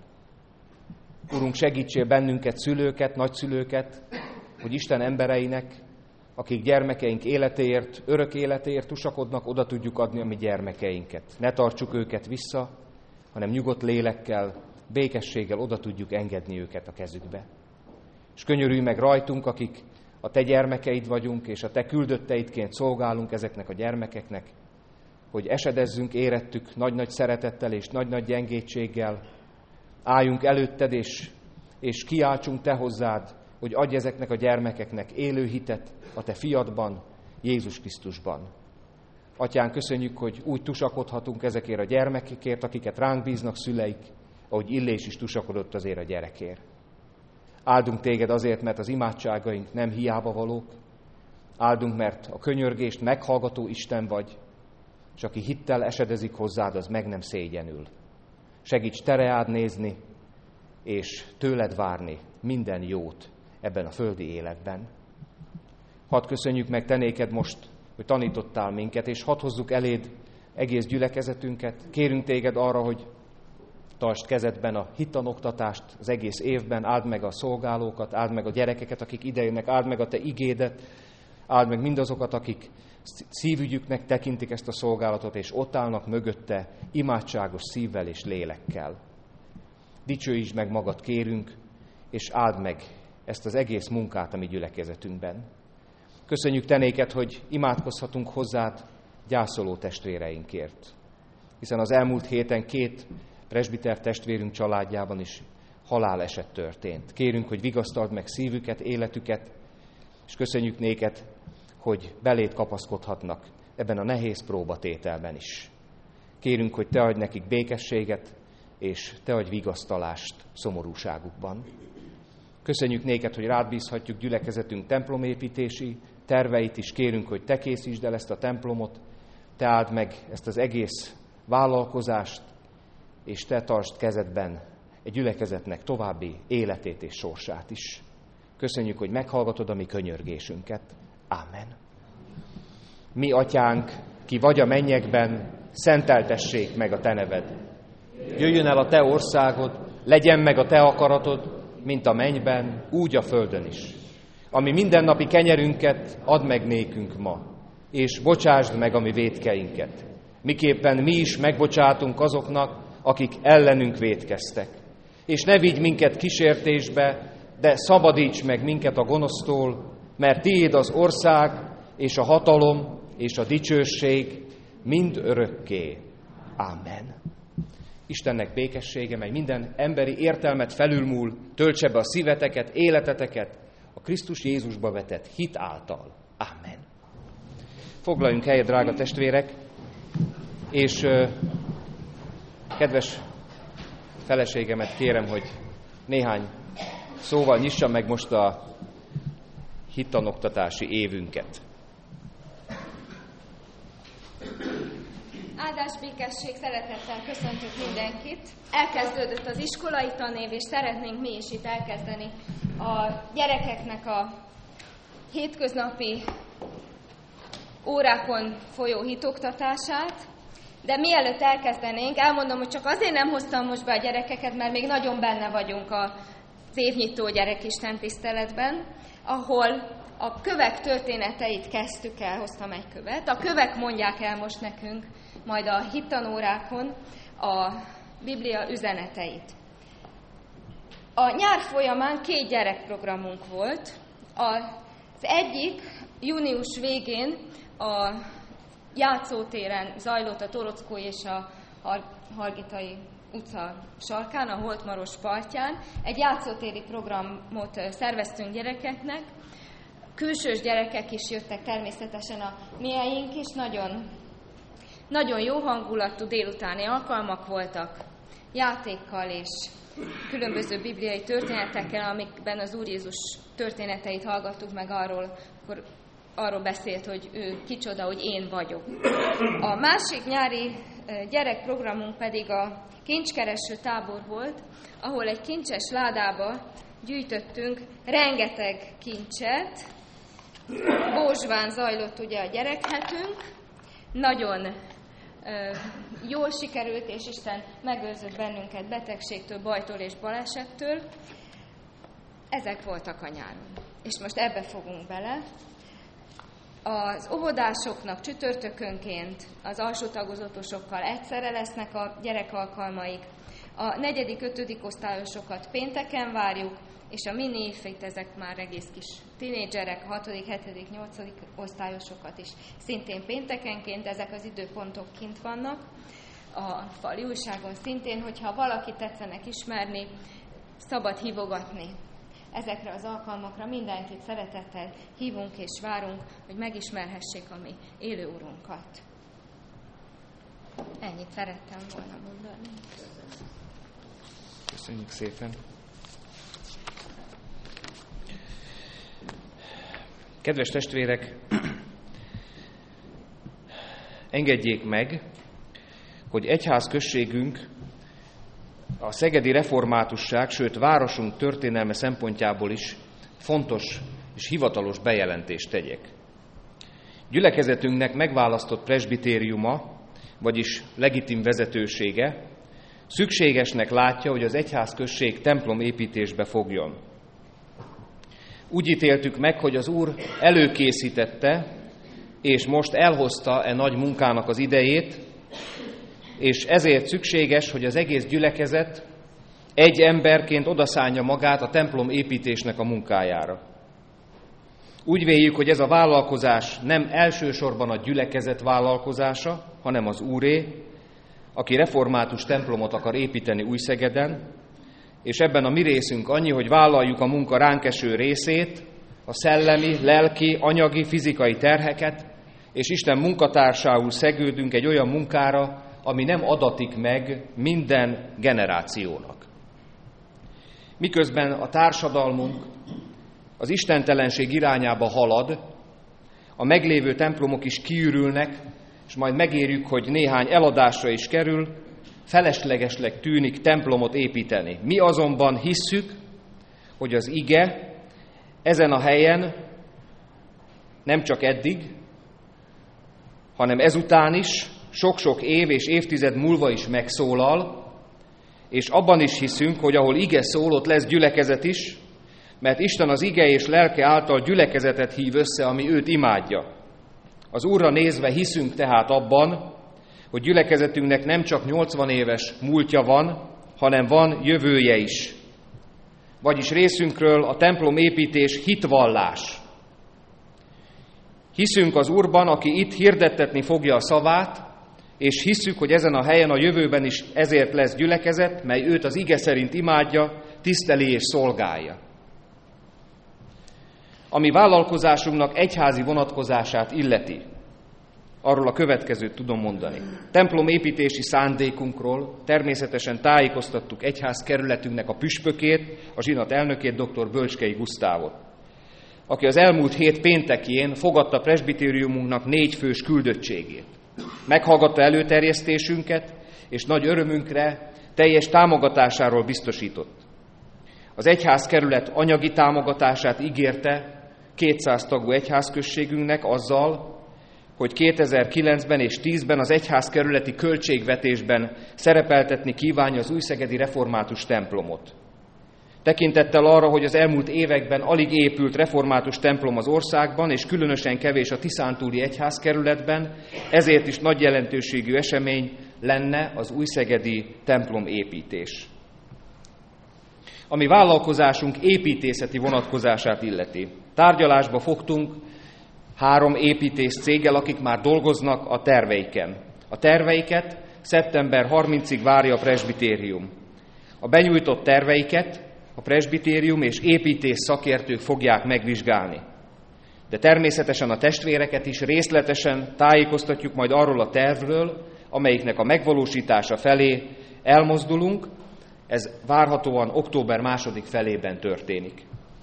Urunk, segítsél bennünket, szülőket, nagyszülőket, hogy Isten embereinek, akik gyermekeink életéért, örök életéért tusakodnak, oda tudjuk adni a mi gyermekeinket. Ne tartsuk őket vissza, hanem nyugodt lélekkel, békességgel oda tudjuk engedni őket a kezükbe. És könyörülj meg rajtunk, akik a Te gyermekeid vagyunk, és a Te küldötteidként szolgálunk ezeknek a gyermekeknek, hogy esedezzünk érettük nagy-nagy szeretettel és nagy-nagy gyengétséggel, álljunk előtted, és kiáltsunk Te hozzád, hogy adj ezeknek a gyermekeknek élő hitet a Te fiadban, Jézus Krisztusban. Atyán, köszönjük, hogy úgy tusakodhatunk ezekért a gyermekekért, akiket ránk bíznak szüleik, ahogy Illés is tusakodott azért a gyerekért. Áldunk Téged azért, mert az imádságaink nem hiába valók. Áldunk, mert a könyörgést meghallgató Isten vagy, és aki hittel esedezik hozzád, az meg nem szégyenül. Segíts Te reád nézni, és tőled várni minden jót ebben a földi életben. Hadd köszönjük meg Te néked most, hogy tanítottál minket, és hadd hozzuk eléd egész gyülekezetünket. Kérünk Téged arra, hogy tartsd kezedben a hittanoktatást az egész évben, áld meg a szolgálókat, áld meg a gyerekeket, akik idejönnek, áld meg a Te igédet, áld meg mindazokat, akik szívügyüknek tekintik ezt a szolgálatot, és ott állnak mögötte imádságos szívvel és lélekkel. Dicsőítsd meg magad, kérünk, és áld meg ezt az egész munkát a mi gyülekezetünkben. Köszönjük Te néked, hogy imádkozhatunk hozzád gyászoló testvéreinkért. Hiszen az elmúlt héten 2 presbiter testvérünk családjában is haláleset történt. Kérünk, hogy vigasztald meg szívüket, életüket, és köszönjük néked, hogy beléd kapaszkodhatnak ebben a nehéz próbatételben is. Kérünk, hogy Te adj nekik békességet, és Te adj vigasztalást szomorúságukban. Köszönjük néked, hogy rád bízhatjuk gyülekezetünk templomépítési terveit is. Kérünk, hogy Te készítsd el ezt a templomot, Te áld meg ezt az egész vállalkozást, és Te tartsd kezedben egy gyülekezetnek további életét és sorsát is. Köszönjük, hogy meghallgatod a mi könyörgésünket. Ámen. Mi atyánk, ki vagy a mennyekben, szenteltessék meg a Te neved. Jöjjön el a Te országod, legyen meg a Te akaratod, mint a mennyben, úgy a földön is. Ami mindennapi kenyerünket add meg nékünk ma, és bocsásd meg a mi vétkeinket. Miképpen mi is megbocsátunk azoknak, akik ellenünk vétkeztek. És ne vigy minket kísértésbe, de szabadíts meg minket a gonosztól, mert Tiéd az ország, és a hatalom, és a dicsőség mind örökké. Ámen. Istennek békessége, mely minden emberi értelmet felülmúl, töltse be a szíveteket, életeteket a Krisztus Jézusba vetett hit által. Ámen. Foglaljunk helyet, drága testvérek, és kedves feleségemet kérem, hogy néhány szóval nyissa meg most a hittanoktatási évünket. Áldás, békesség, szeretettel köszöntök mindenkit. Elkezdődött az iskolai tanév, és szeretnénk mi is itt elkezdeni a gyerekeknek a hétköznapi órákon folyó hitoktatását. De mielőtt elkezdenénk, elmondom, hogy csak azért nem hoztam most be a gyerekeket, mert még nagyon benne vagyunk az évnyitó gyerekisten tiszteletben, ahol a kövek történeteit kezdtük el, hoztam egy követ. A kövek mondják el most nekünk majd a hittanórákon a Biblia üzeneteit. A nyár folyamán 2 gyerekprogramunk volt. Az egyik június végén a játszótéren zajlott, a Torockói és a Hargitai utca sarkán, a Holtmaros partján. Egy játszótéri programot szerveztünk gyerekeknek. Külsős gyerekek is jöttek, természetesen a mieink is. Nagyon jó hangulatú délutáni alkalmak voltak, játékkal és különböző bibliai történetekkel, amikben az Úr Jézus történeteit hallgattuk meg arról beszélt, hogy ő kicsoda, hogy én vagyok. A másik nyári gyerekprogramunk pedig a kincskereső tábor volt, ahol egy kincses ládába gyűjtöttünk rengeteg kincset. Bózsván zajlott ugye a gyerekhetünk, nagyon jól sikerült, és Isten megőrzött bennünket betegségtől, bajtól és balesettől. Ezek voltak a nyáron. És most ebbe fogunk bele. Az óvodásoknak csütörtökönként az alsó tagozatosokkal egyszerre lesznek a gyerekalkalmaik. A 4.-5. osztályosokat pénteken várjuk, és a mini ifjét, ezek már egész kis tinédzserek, a 6., 7., 8. osztályosokat is szintén péntekenként, ezek az időpontok kint vannak. A fali újságon szintén, hogyha valaki tetszenek ismerni, szabad hívogatni. Ezekre az alkalmakra mindenkit szeretettel hívunk és várunk, hogy megismerhessék a mi élő Urunkat. Ennyit szerettem volna mondani. Köszönjük szépen. Kedves testvérek, engedjék meg, hogy egyházközségünk a szegedi reformátusság, sőt városunk történelme szempontjából is fontos és hivatalos bejelentést tegyek. Gyülekezetünknek megválasztott presbitériuma, vagyis legitim vezetősége szükségesnek látja, hogy az egyházközség templomépítésbe fogjon. Úgy ítéltük meg, hogy az Úr előkészítette, és most elhozta e nagy munkának az idejét, és ezért szükséges, hogy az egész gyülekezet egy emberként odaszánja magát a templom építésnek a munkájára. Úgy véljük, hogy ez a vállalkozás nem elsősorban a gyülekezet vállalkozása, hanem az Úré, aki református templomot akar építeni Újszegeden, és ebben a mi részünk annyi, hogy vállaljuk a munka ránk eső részét, a szellemi, lelki, anyagi, fizikai terheket, és Isten munkatársául szegődünk egy olyan munkára, ami nem adatik meg minden generációnak. Miközben a társadalmunk az istentelenség irányába halad, a meglévő templomok is kiürülnek, és majd megérjük, hogy néhány eladásra is kerül, feleslegesnek tűnik templomot építeni. Mi azonban hisszük, hogy az ige ezen a helyen nem csak eddig, hanem ezután is, sok-sok év és évtized múlva is megszólal, és abban is hiszünk, hogy ahol ige szól, ott lesz gyülekezet is, mert Isten az ige és lelke által gyülekezetet hív össze, ami őt imádja. Az Úrra nézve hiszünk tehát abban, hogy gyülekezetünknek nem csak 80 éves múltja van, hanem van jövője is. Vagyis részünkről a templom építés hitvallás. Hiszünk az Úrban, aki itt hirdettetni fogja a szavát, és hisszük, hogy ezen a helyen a jövőben is ezért lesz gyülekezet, mely őt az ige szerint imádja, tiszteli és szolgálja. Ami vállalkozásunknak egyházi vonatkozását illeti, arról a következőt tudom mondani. Templomépítési szándékunkról természetesen tájékoztattuk egyházkerületünknek a püspökét, a zsinat elnökét, dr. Bölcskei Gusztávot, aki az elmúlt hét péntekjén fogadta presbitériumunknak 4 fős küldöttségét. Meghallgatta előterjesztésünket, és nagy örömünkre teljes támogatásáról biztosított. Az egyházkerület anyagi támogatását ígérte 200 tagú egyházközségünknek azzal, hogy 2009-ben és 2010-ben az egyházkerületi költségvetésben szerepeltetni kívánja az újszegedi református templomot. Tekintettel arra, hogy az elmúlt években alig épült református templom az országban, és különösen kevés a tiszántúli egyházkerületben, ezért is nagy jelentőségű esemény lenne az újszegedi templom építés. Ami vállalkozásunk építészeti vonatkozását illeti. Tárgyalásba fogtunk 3 építész céggel, akik már dolgoznak a terveiken. A terveiket szeptember 30-ig várja a presbitérium. A benyújtott terveiket a presbitérium és építész szakértők fogják megvizsgálni. De természetesen a testvéreket is részletesen tájékoztatjuk majd arról a tervről, amelyiknek a megvalósítása felé elmozdulunk. Ez várhatóan október 2. felében történik.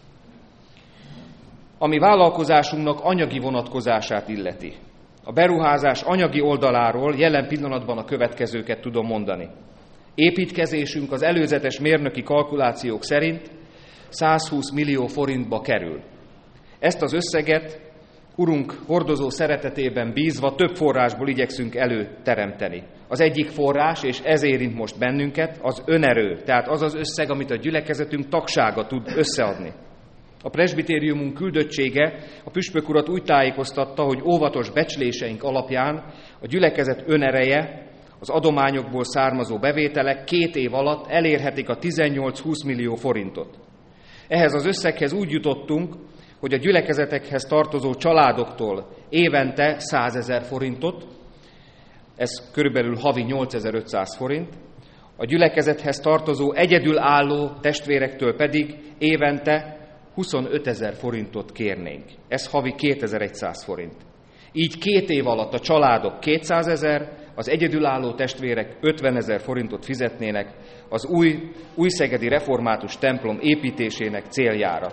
Ami vállalkozásunknak anyagi vonatkozását illeti. A beruházás anyagi oldaláról jelen pillanatban a következőket tudom mondani. Építkezésünk az előzetes mérnöki kalkulációk szerint 120 millió forintba kerül. Ezt az összeget Urunk hordozó szeretetében bízva több forrásból igyekszünk előteremteni. Az egyik forrás, és ez érint most bennünket, az önerő, tehát az az összeg, amit a gyülekezetünk tagsága tud összeadni. A presbitériumunk küldöttsége a püspök urat úgy tájékoztatta, hogy óvatos becsléseink alapján a gyülekezet önereje, az adományokból származó bevételek 2 év alatt elérhetik a 18-20 millió forintot. Ehhez az összeghez úgy jutottunk, hogy a gyülekezetekhez tartozó családoktól évente 100 000 forintot, ez körülbelül havi 8500 forint, a gyülekezethez tartozó egyedülálló testvérektől pedig évente 25 000 forintot kérnénk. Ez havi 2100 forint. Így 2 év alatt a családok 200 000, az egyedülálló testvérek 50 000 forintot fizetnének az új szegedi református templom építésének céljára.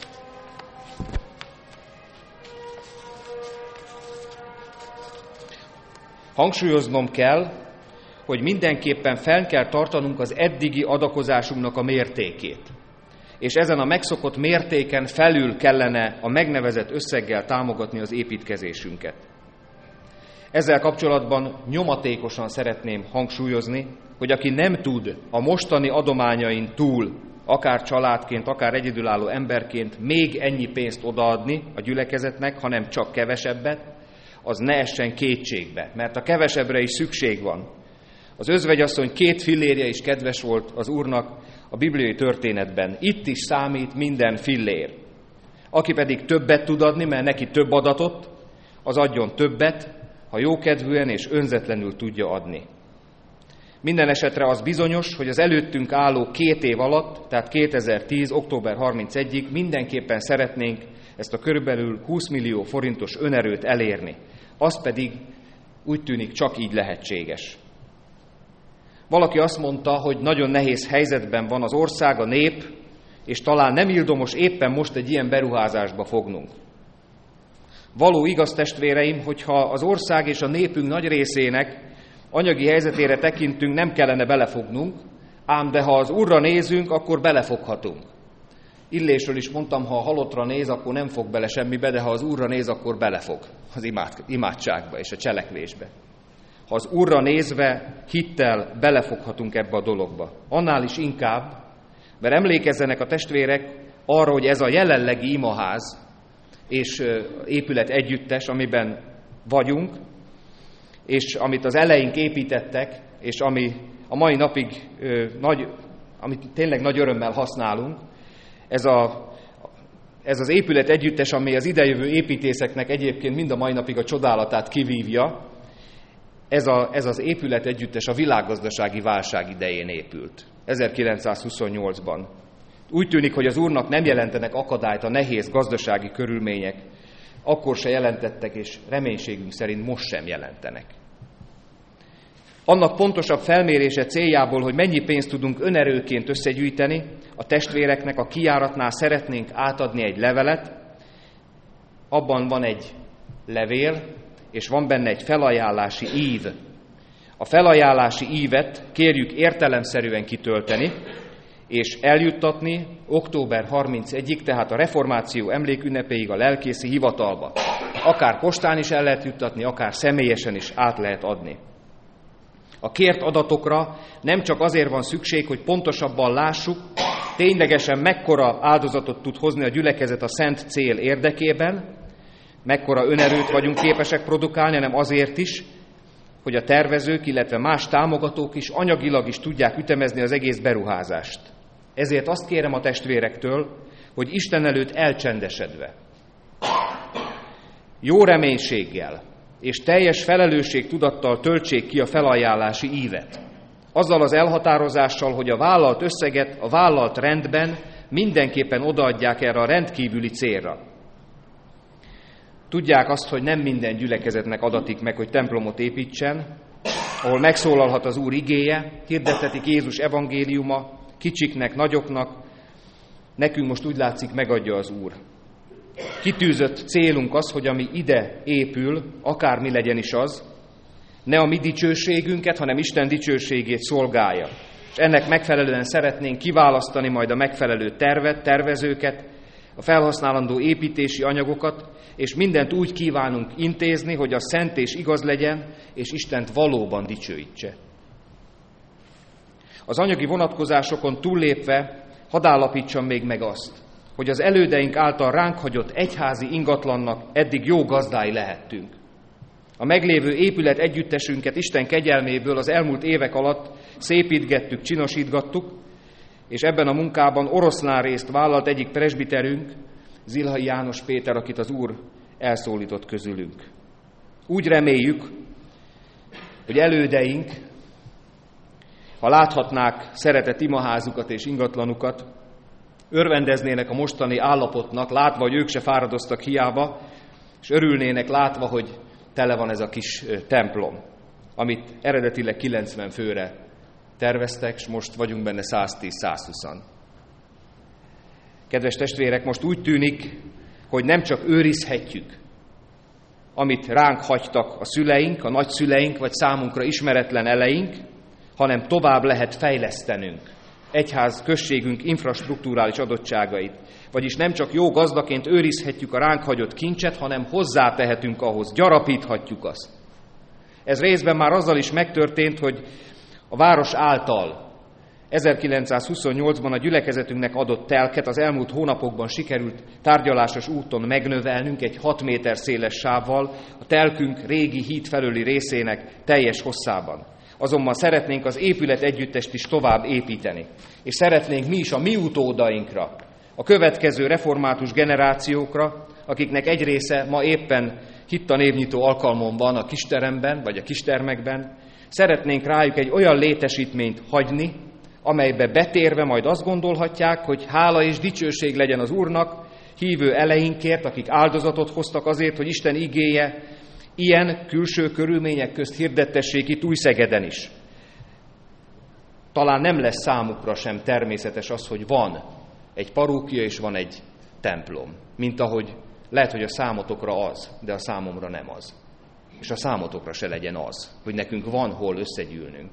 Hangsúlyoznom kell, hogy mindenképpen fenn kell tartanunk az eddigi adakozásunknak a mértékét. És ezen a megszokott mértéken felül kellene a megnevezett összeggel támogatni az építkezésünket. Ezzel kapcsolatban nyomatékosan szeretném hangsúlyozni, hogy aki nem tud a mostani adományain túl, akár családként, akár egyedülálló emberként még ennyi pénzt odaadni a gyülekezetnek, hanem csak kevesebbet, az ne essen kétségbe, mert a kevesebbre is szükség van. Az özvegyasszony 2 fillérje is kedves volt az Úrnak a bibliai történetben. Itt is számít minden fillér. Aki pedig többet tud adni, mert neki több adatot, az adjon többet, ha jókedvűen és önzetlenül tudja adni. Minden esetre az bizonyos, hogy az előttünk álló 2 év alatt, tehát 2010. október 31-ig mindenképpen szeretnénk ezt a körülbelül 20 millió forintos önerőt elérni. Az pedig úgy tűnik csak így lehetséges. Valaki azt mondta, hogy nagyon nehéz helyzetben van az ország, a nép, és talán nem ildomos éppen most egy ilyen beruházásba fognunk. Való igaz, testvéreim, hogyha az ország és a népünk nagy részének anyagi helyzetére tekintünk, nem kellene belefognunk, ám de ha az Úrra nézünk, akkor belefoghatunk. Illésről is mondtam, ha a halottra néz, akkor nem fog bele semmibe, de ha az Úrra néz, akkor belefog az imádságba és a cselekvésbe. Ha az Úrra nézve hittel belefoghatunk ebbe a dologba. Annál is inkább, mert emlékezzenek a testvérek arra, hogy ez a jelenlegi imaház és épület együttes, amiben vagyunk, és amit az eleink építettek, és ami a mai napig amit tényleg nagy örömmel használunk, ez az épület együttes, ami az idejövő építészeknek egyébként mind a mai napig a csodálatát kivívja, ez az épület együttes a világgazdasági válság idején épült, 1928-ban. Úgy tűnik, hogy az Úrnak nem jelentenek akadályt a nehéz gazdasági körülmények, akkor se jelentettek, és reménységünk szerint most sem jelentenek. Annak pontosabb felmérése céljából, hogy mennyi pénzt tudunk önerőként összegyűjteni, a testvéreknek a kijáratnál szeretnénk átadni egy levelet, abban van egy levél, és van benne egy felajánlási ív. A felajánlási ívet kérjük értelemszerűen kitölteni, és eljuttatni október 31-ig, tehát a reformáció emlékünnepéig a lelkészi hivatalba. Akár postán is el lehet juttatni, akár személyesen is át lehet adni. A kért adatokra nem csak azért van szükség, hogy pontosabban lássuk, ténylegesen mekkora áldozatot tud hozni a gyülekezet a szent cél érdekében, mekkora önerőt vagyunk képesek produkálni, hanem azért is, hogy a tervezők, illetve más támogatók is anyagilag is tudják ütemezni az egész beruházást. Ezért azt kérem a testvérektől, hogy Isten előtt elcsendesedve, jó reménységgel és teljes felelősségtudattal töltsék ki a felajánlási ívet. Azzal az elhatározással, hogy a vállalt összeget a vállalt rendben mindenképpen odaadják erre a rendkívüli célra. Tudják azt, hogy nem minden gyülekezetnek adatik meg, hogy templomot építsen, ahol megszólalhat az Úr igéje, hirdetetik Jézus evangéliuma, kicsiknek, nagyoknak, nekünk most úgy látszik megadja az Úr. Kitűzött célunk az, hogy ami ide épül, akármi legyen is az, ne a mi dicsőségünket, hanem Isten dicsőségét szolgálja. és ennek megfelelően szeretnénk kiválasztani majd a megfelelő tervet, tervezőket, a felhasználandó építési anyagokat, és mindent úgy kívánunk intézni, hogy az szent és igaz legyen, és Istent valóban dicsőítse. Az anyagi vonatkozásokon túllépve hadd állapítsam még meg azt, hogy az elődeink által ránk hagyott egyházi ingatlannak eddig jó gazdái lehettünk. A meglévő épület együttesünket Isten kegyelméből az elmúlt évek alatt szépítgettük, csinosítgattuk, és ebben a munkában oroszlán részt vállalt egyik presbiterünk, Zilhai János Péter, akit az Úr elszólított közülünk. Úgy reméljük, hogy elődeink, ha láthatnák szeretett imaházukat és ingatlanukat, örvendeznének a mostani állapotnak, látva, hogy ők se fáradoztak hiába, és örülnének látva, hogy tele van ez a kis templom, amit eredetileg 90 főre terveztek, és most vagyunk benne 110-120-an. Kedves testvérek, most úgy tűnik, hogy nem csak őrizhetjük, amit ránk hagytak a szüleink, a nagyszüleink, vagy számunkra ismeretlen eleink, hanem tovább lehet fejlesztenünk egyház községünk infrastrukturális adottságait. Vagyis nem csak jó gazdaként őrizhetjük a ránk hagyott kincset, hanem hozzátehetünk ahhoz, gyarapíthatjuk azt. Ez részben már azzal is megtörtént, hogy a város által 1928-ban a gyülekezetünknek adott telket az elmúlt hónapokban sikerült tárgyalásos úton megnövelnünk egy 6 méter széles sávval a telkünk régi híd felőli részének teljes hosszában. Azonban szeretnénk az épület együttest is tovább építeni. És szeretnénk mi is a mi utódainkra, a következő református generációkra, akiknek egy része ma éppen hittanévnyitó alkalmon van a kisteremben, vagy a kistermekben, szeretnénk rájuk egy olyan létesítményt hagyni, amelybe betérve majd azt gondolhatják, hogy hála és dicsőség legyen az Úrnak, hívő eleinkért, akik áldozatot hoztak azért, hogy Isten igéje ilyen külső körülmények közt hirdettessék itt Újszegeden is. Talán nem lesz számukra sem természetes az, hogy van egy parókia és van egy templom, mint ahogy lehet, hogy a számotokra az, de a számomra nem az. És a számotokra se legyen az, hogy nekünk van hol összegyűlnünk.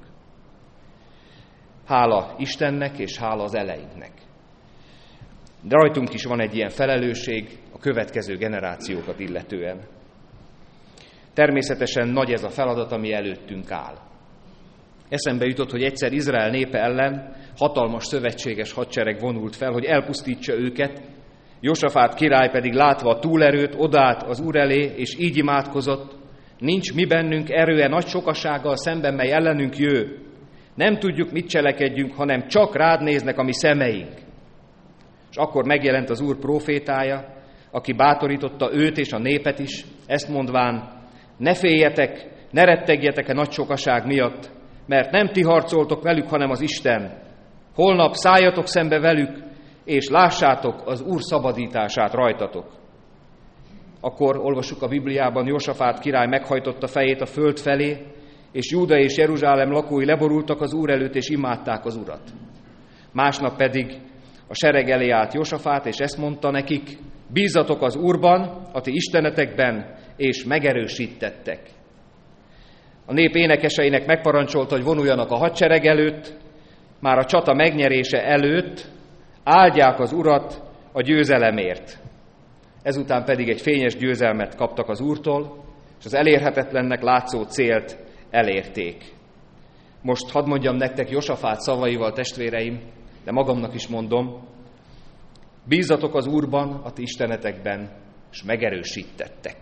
Hála Istennek és hála az eleinknek. De rajtunk is van egy ilyen felelősség a következő generációkat illetően. Természetesen nagy ez a feladat, ami előttünk áll. Eszembe jutott, hogy egyszer Izrael népe ellen hatalmas szövetséges hadsereg vonult fel, hogy elpusztítsa őket, Jósafát király pedig látva a túlerőt odállt az Úr elé, és így imádkozott: nincs mi bennünk erőe nagy sokasággal szemben, mely ellenünk jő. Nem tudjuk, mit cselekedjünk, hanem csak rád néznek a mi szemeink. És akkor megjelent az Úr prófétája, aki bátorította őt és a népet is, ezt mondván: ne féljetek, ne rettegjetek a nagy sokaság miatt, mert nem ti harcoltok velük, hanem az Isten. Holnap szálljatok szembe velük, és lássátok az Úr szabadítását rajtatok. Akkor olvassuk a Bibliában, Jósafát király meghajtotta fejét a föld felé, és Júda és Jeruzsálem lakói leborultak az Úr előtt, és imádták az Urat. Másnap pedig a sereg elé állt Jósafát, és ezt mondta nekik: bízzatok az Úrban, a ti istenetekben, és megerősítettek. A nép énekeseinek megparancsolta, hogy vonuljanak a hadsereg előtt, már a csata megnyerése előtt áldják az Urat a győzelemért. Ezután pedig egy fényes győzelmet kaptak az Úrtól, és az elérhetetlennek látszó célt elérték. Most hadd mondjam nektek Jósafát szavaival, testvéreim, de magamnak is mondom: bízzatok az Úrban, a ti istenetekben, és megerősítettek.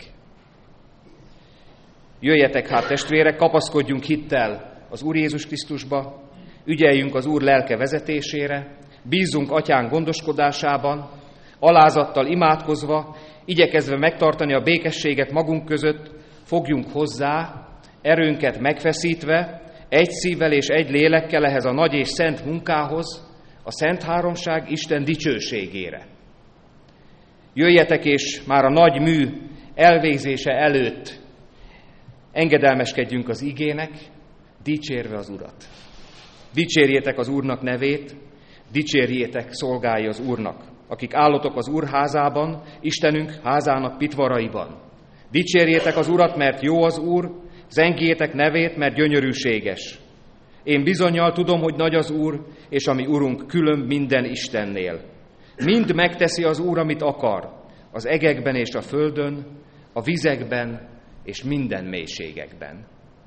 Jöjjetek hát, testvérek, kapaszkodjunk hittel az Úr Jézus Krisztusba, ügyeljünk az Úr lelke vezetésére, bízzunk Atyánk gondoskodásában, alázattal imádkozva, igyekezve megtartani a békességet magunk között, fogjunk hozzá, erőnket megfeszítve, egy szívvel és egy lélekkel ehhez a nagy és szent munkához, a Szent Háromság Isten dicsőségére. Jöjjetek, és már a nagy mű elvégzése előtt engedelmeskedjünk az igének, dicsérve az Urat. Dicsérjétek az Úrnak nevét, dicsérjétek szolgái az Úrnak, akik állotok az Úr házában, Istenünk házának pitvaraiban. Dicsérjétek az Urat, mert jó az Úr, zengjétek nevét, mert gyönyörűséges. Én bizonnyal tudom, hogy nagy az Úr, és a mi Urunk különb minden Istennél. Mind megteszi az Úr, amit akar, az egekben és a földön, a vizekben és minden mélységekben.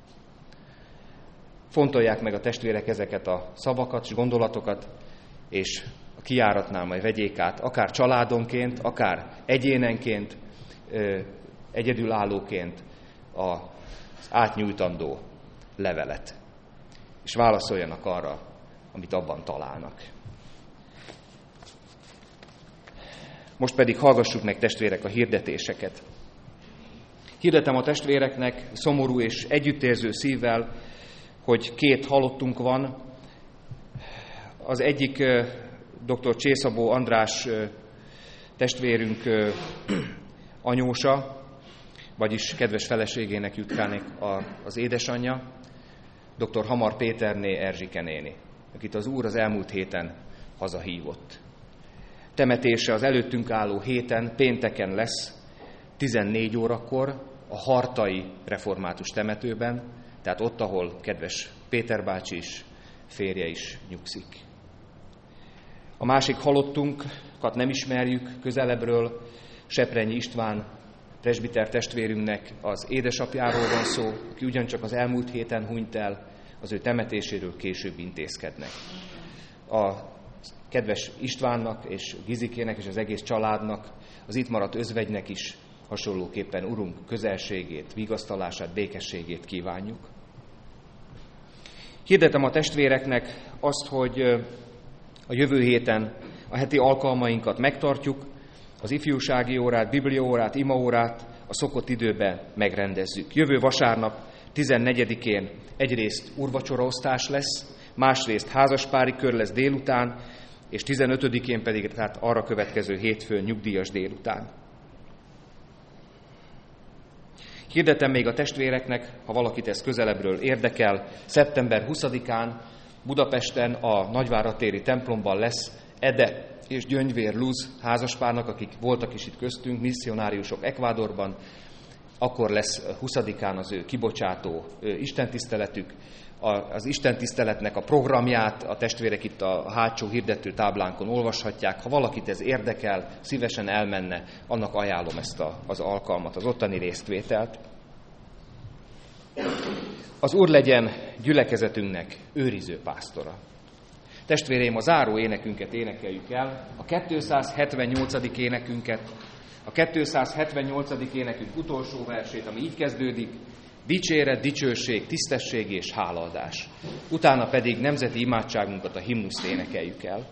Fontolják meg a testvérek ezeket a szavakat és gondolatokat, és a kijáratnál majd vegyék át, akár családonként, akár egyénenként, egyedülállóként az átnyújtandó levelet. És válaszoljanak arra, amit abban találnak. Most pedig hallgassuk meg, testvérek, a hirdetéseket. Hirdetem a testvéreknek szomorú és együttérző szívvel, hogy 2 halottunk van. Az egyik dr. Csészabó András testvérünk anyósa, vagyis kedves feleségének Jutkának az édesanyja, dr. Hamar Péterné Erzsike néni, akit az Úr az elmúlt héten hazahívott. Temetése az előttünk álló héten, pénteken lesz, 14 órakor a Hartai Református temetőben, tehát ott, ahol kedves Péter bácsi is, férje is nyugszik. A másik halottunkat nem ismerjük közelebbről, Seprenyi István presbiter testvérünknek az édesapjáról van szó, aki ugyancsak az elmúlt héten hunyt el, az ő temetéséről később intézkednek. A kedves Istvánnak és Gizikének és az egész családnak, az itt maradt özvegynek is hasonlóképpen Urunk közelségét, vigasztalását, békességét kívánjuk. Hirdetem a testvéreknek azt, hogy a jövő héten a heti alkalmainkat megtartjuk, az ifjúsági órát, bibliaórát, imaórát a szokott időben megrendezzük. Jövő vasárnap 14-én egyrészt úrvacsoraosztás lesz, másrészt házaspári kör lesz délután, és 15-én pedig, tehát arra következő hétfőn nyugdíjas délután. Hirdetem még a testvéreknek, ha valakit ez közelebbről érdekel, szeptember 20-án Budapesten a Nagyváratéri templomban lesz Ede és Gyöngyvér Luz házaspárnak, akik voltak is itt köztünk, misszionáriusok Ekvádorban, akkor lesz 20-án az ő kibocsátó istentiszteletük. Az istentiszteletnek a programját a testvérek itt a hátsó hirdető táblánkon olvashatják. Ha valakit ez érdekel, szívesen elmenne, annak ajánlom ezt az alkalmat, az ottani résztvételt. Az Úr legyen gyülekezetünknek őriző pásztora. Testvéreim, a záró énekünket énekeljük el, a 278. énekünket, a 278. énekünk utolsó versét, ami így kezdődik: dicséret, dicsőség, tisztesség és hálaadás. Utána pedig nemzeti imádságunkat, a himnuszt énekeljük el.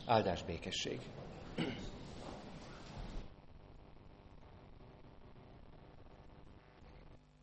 Áldás békesség!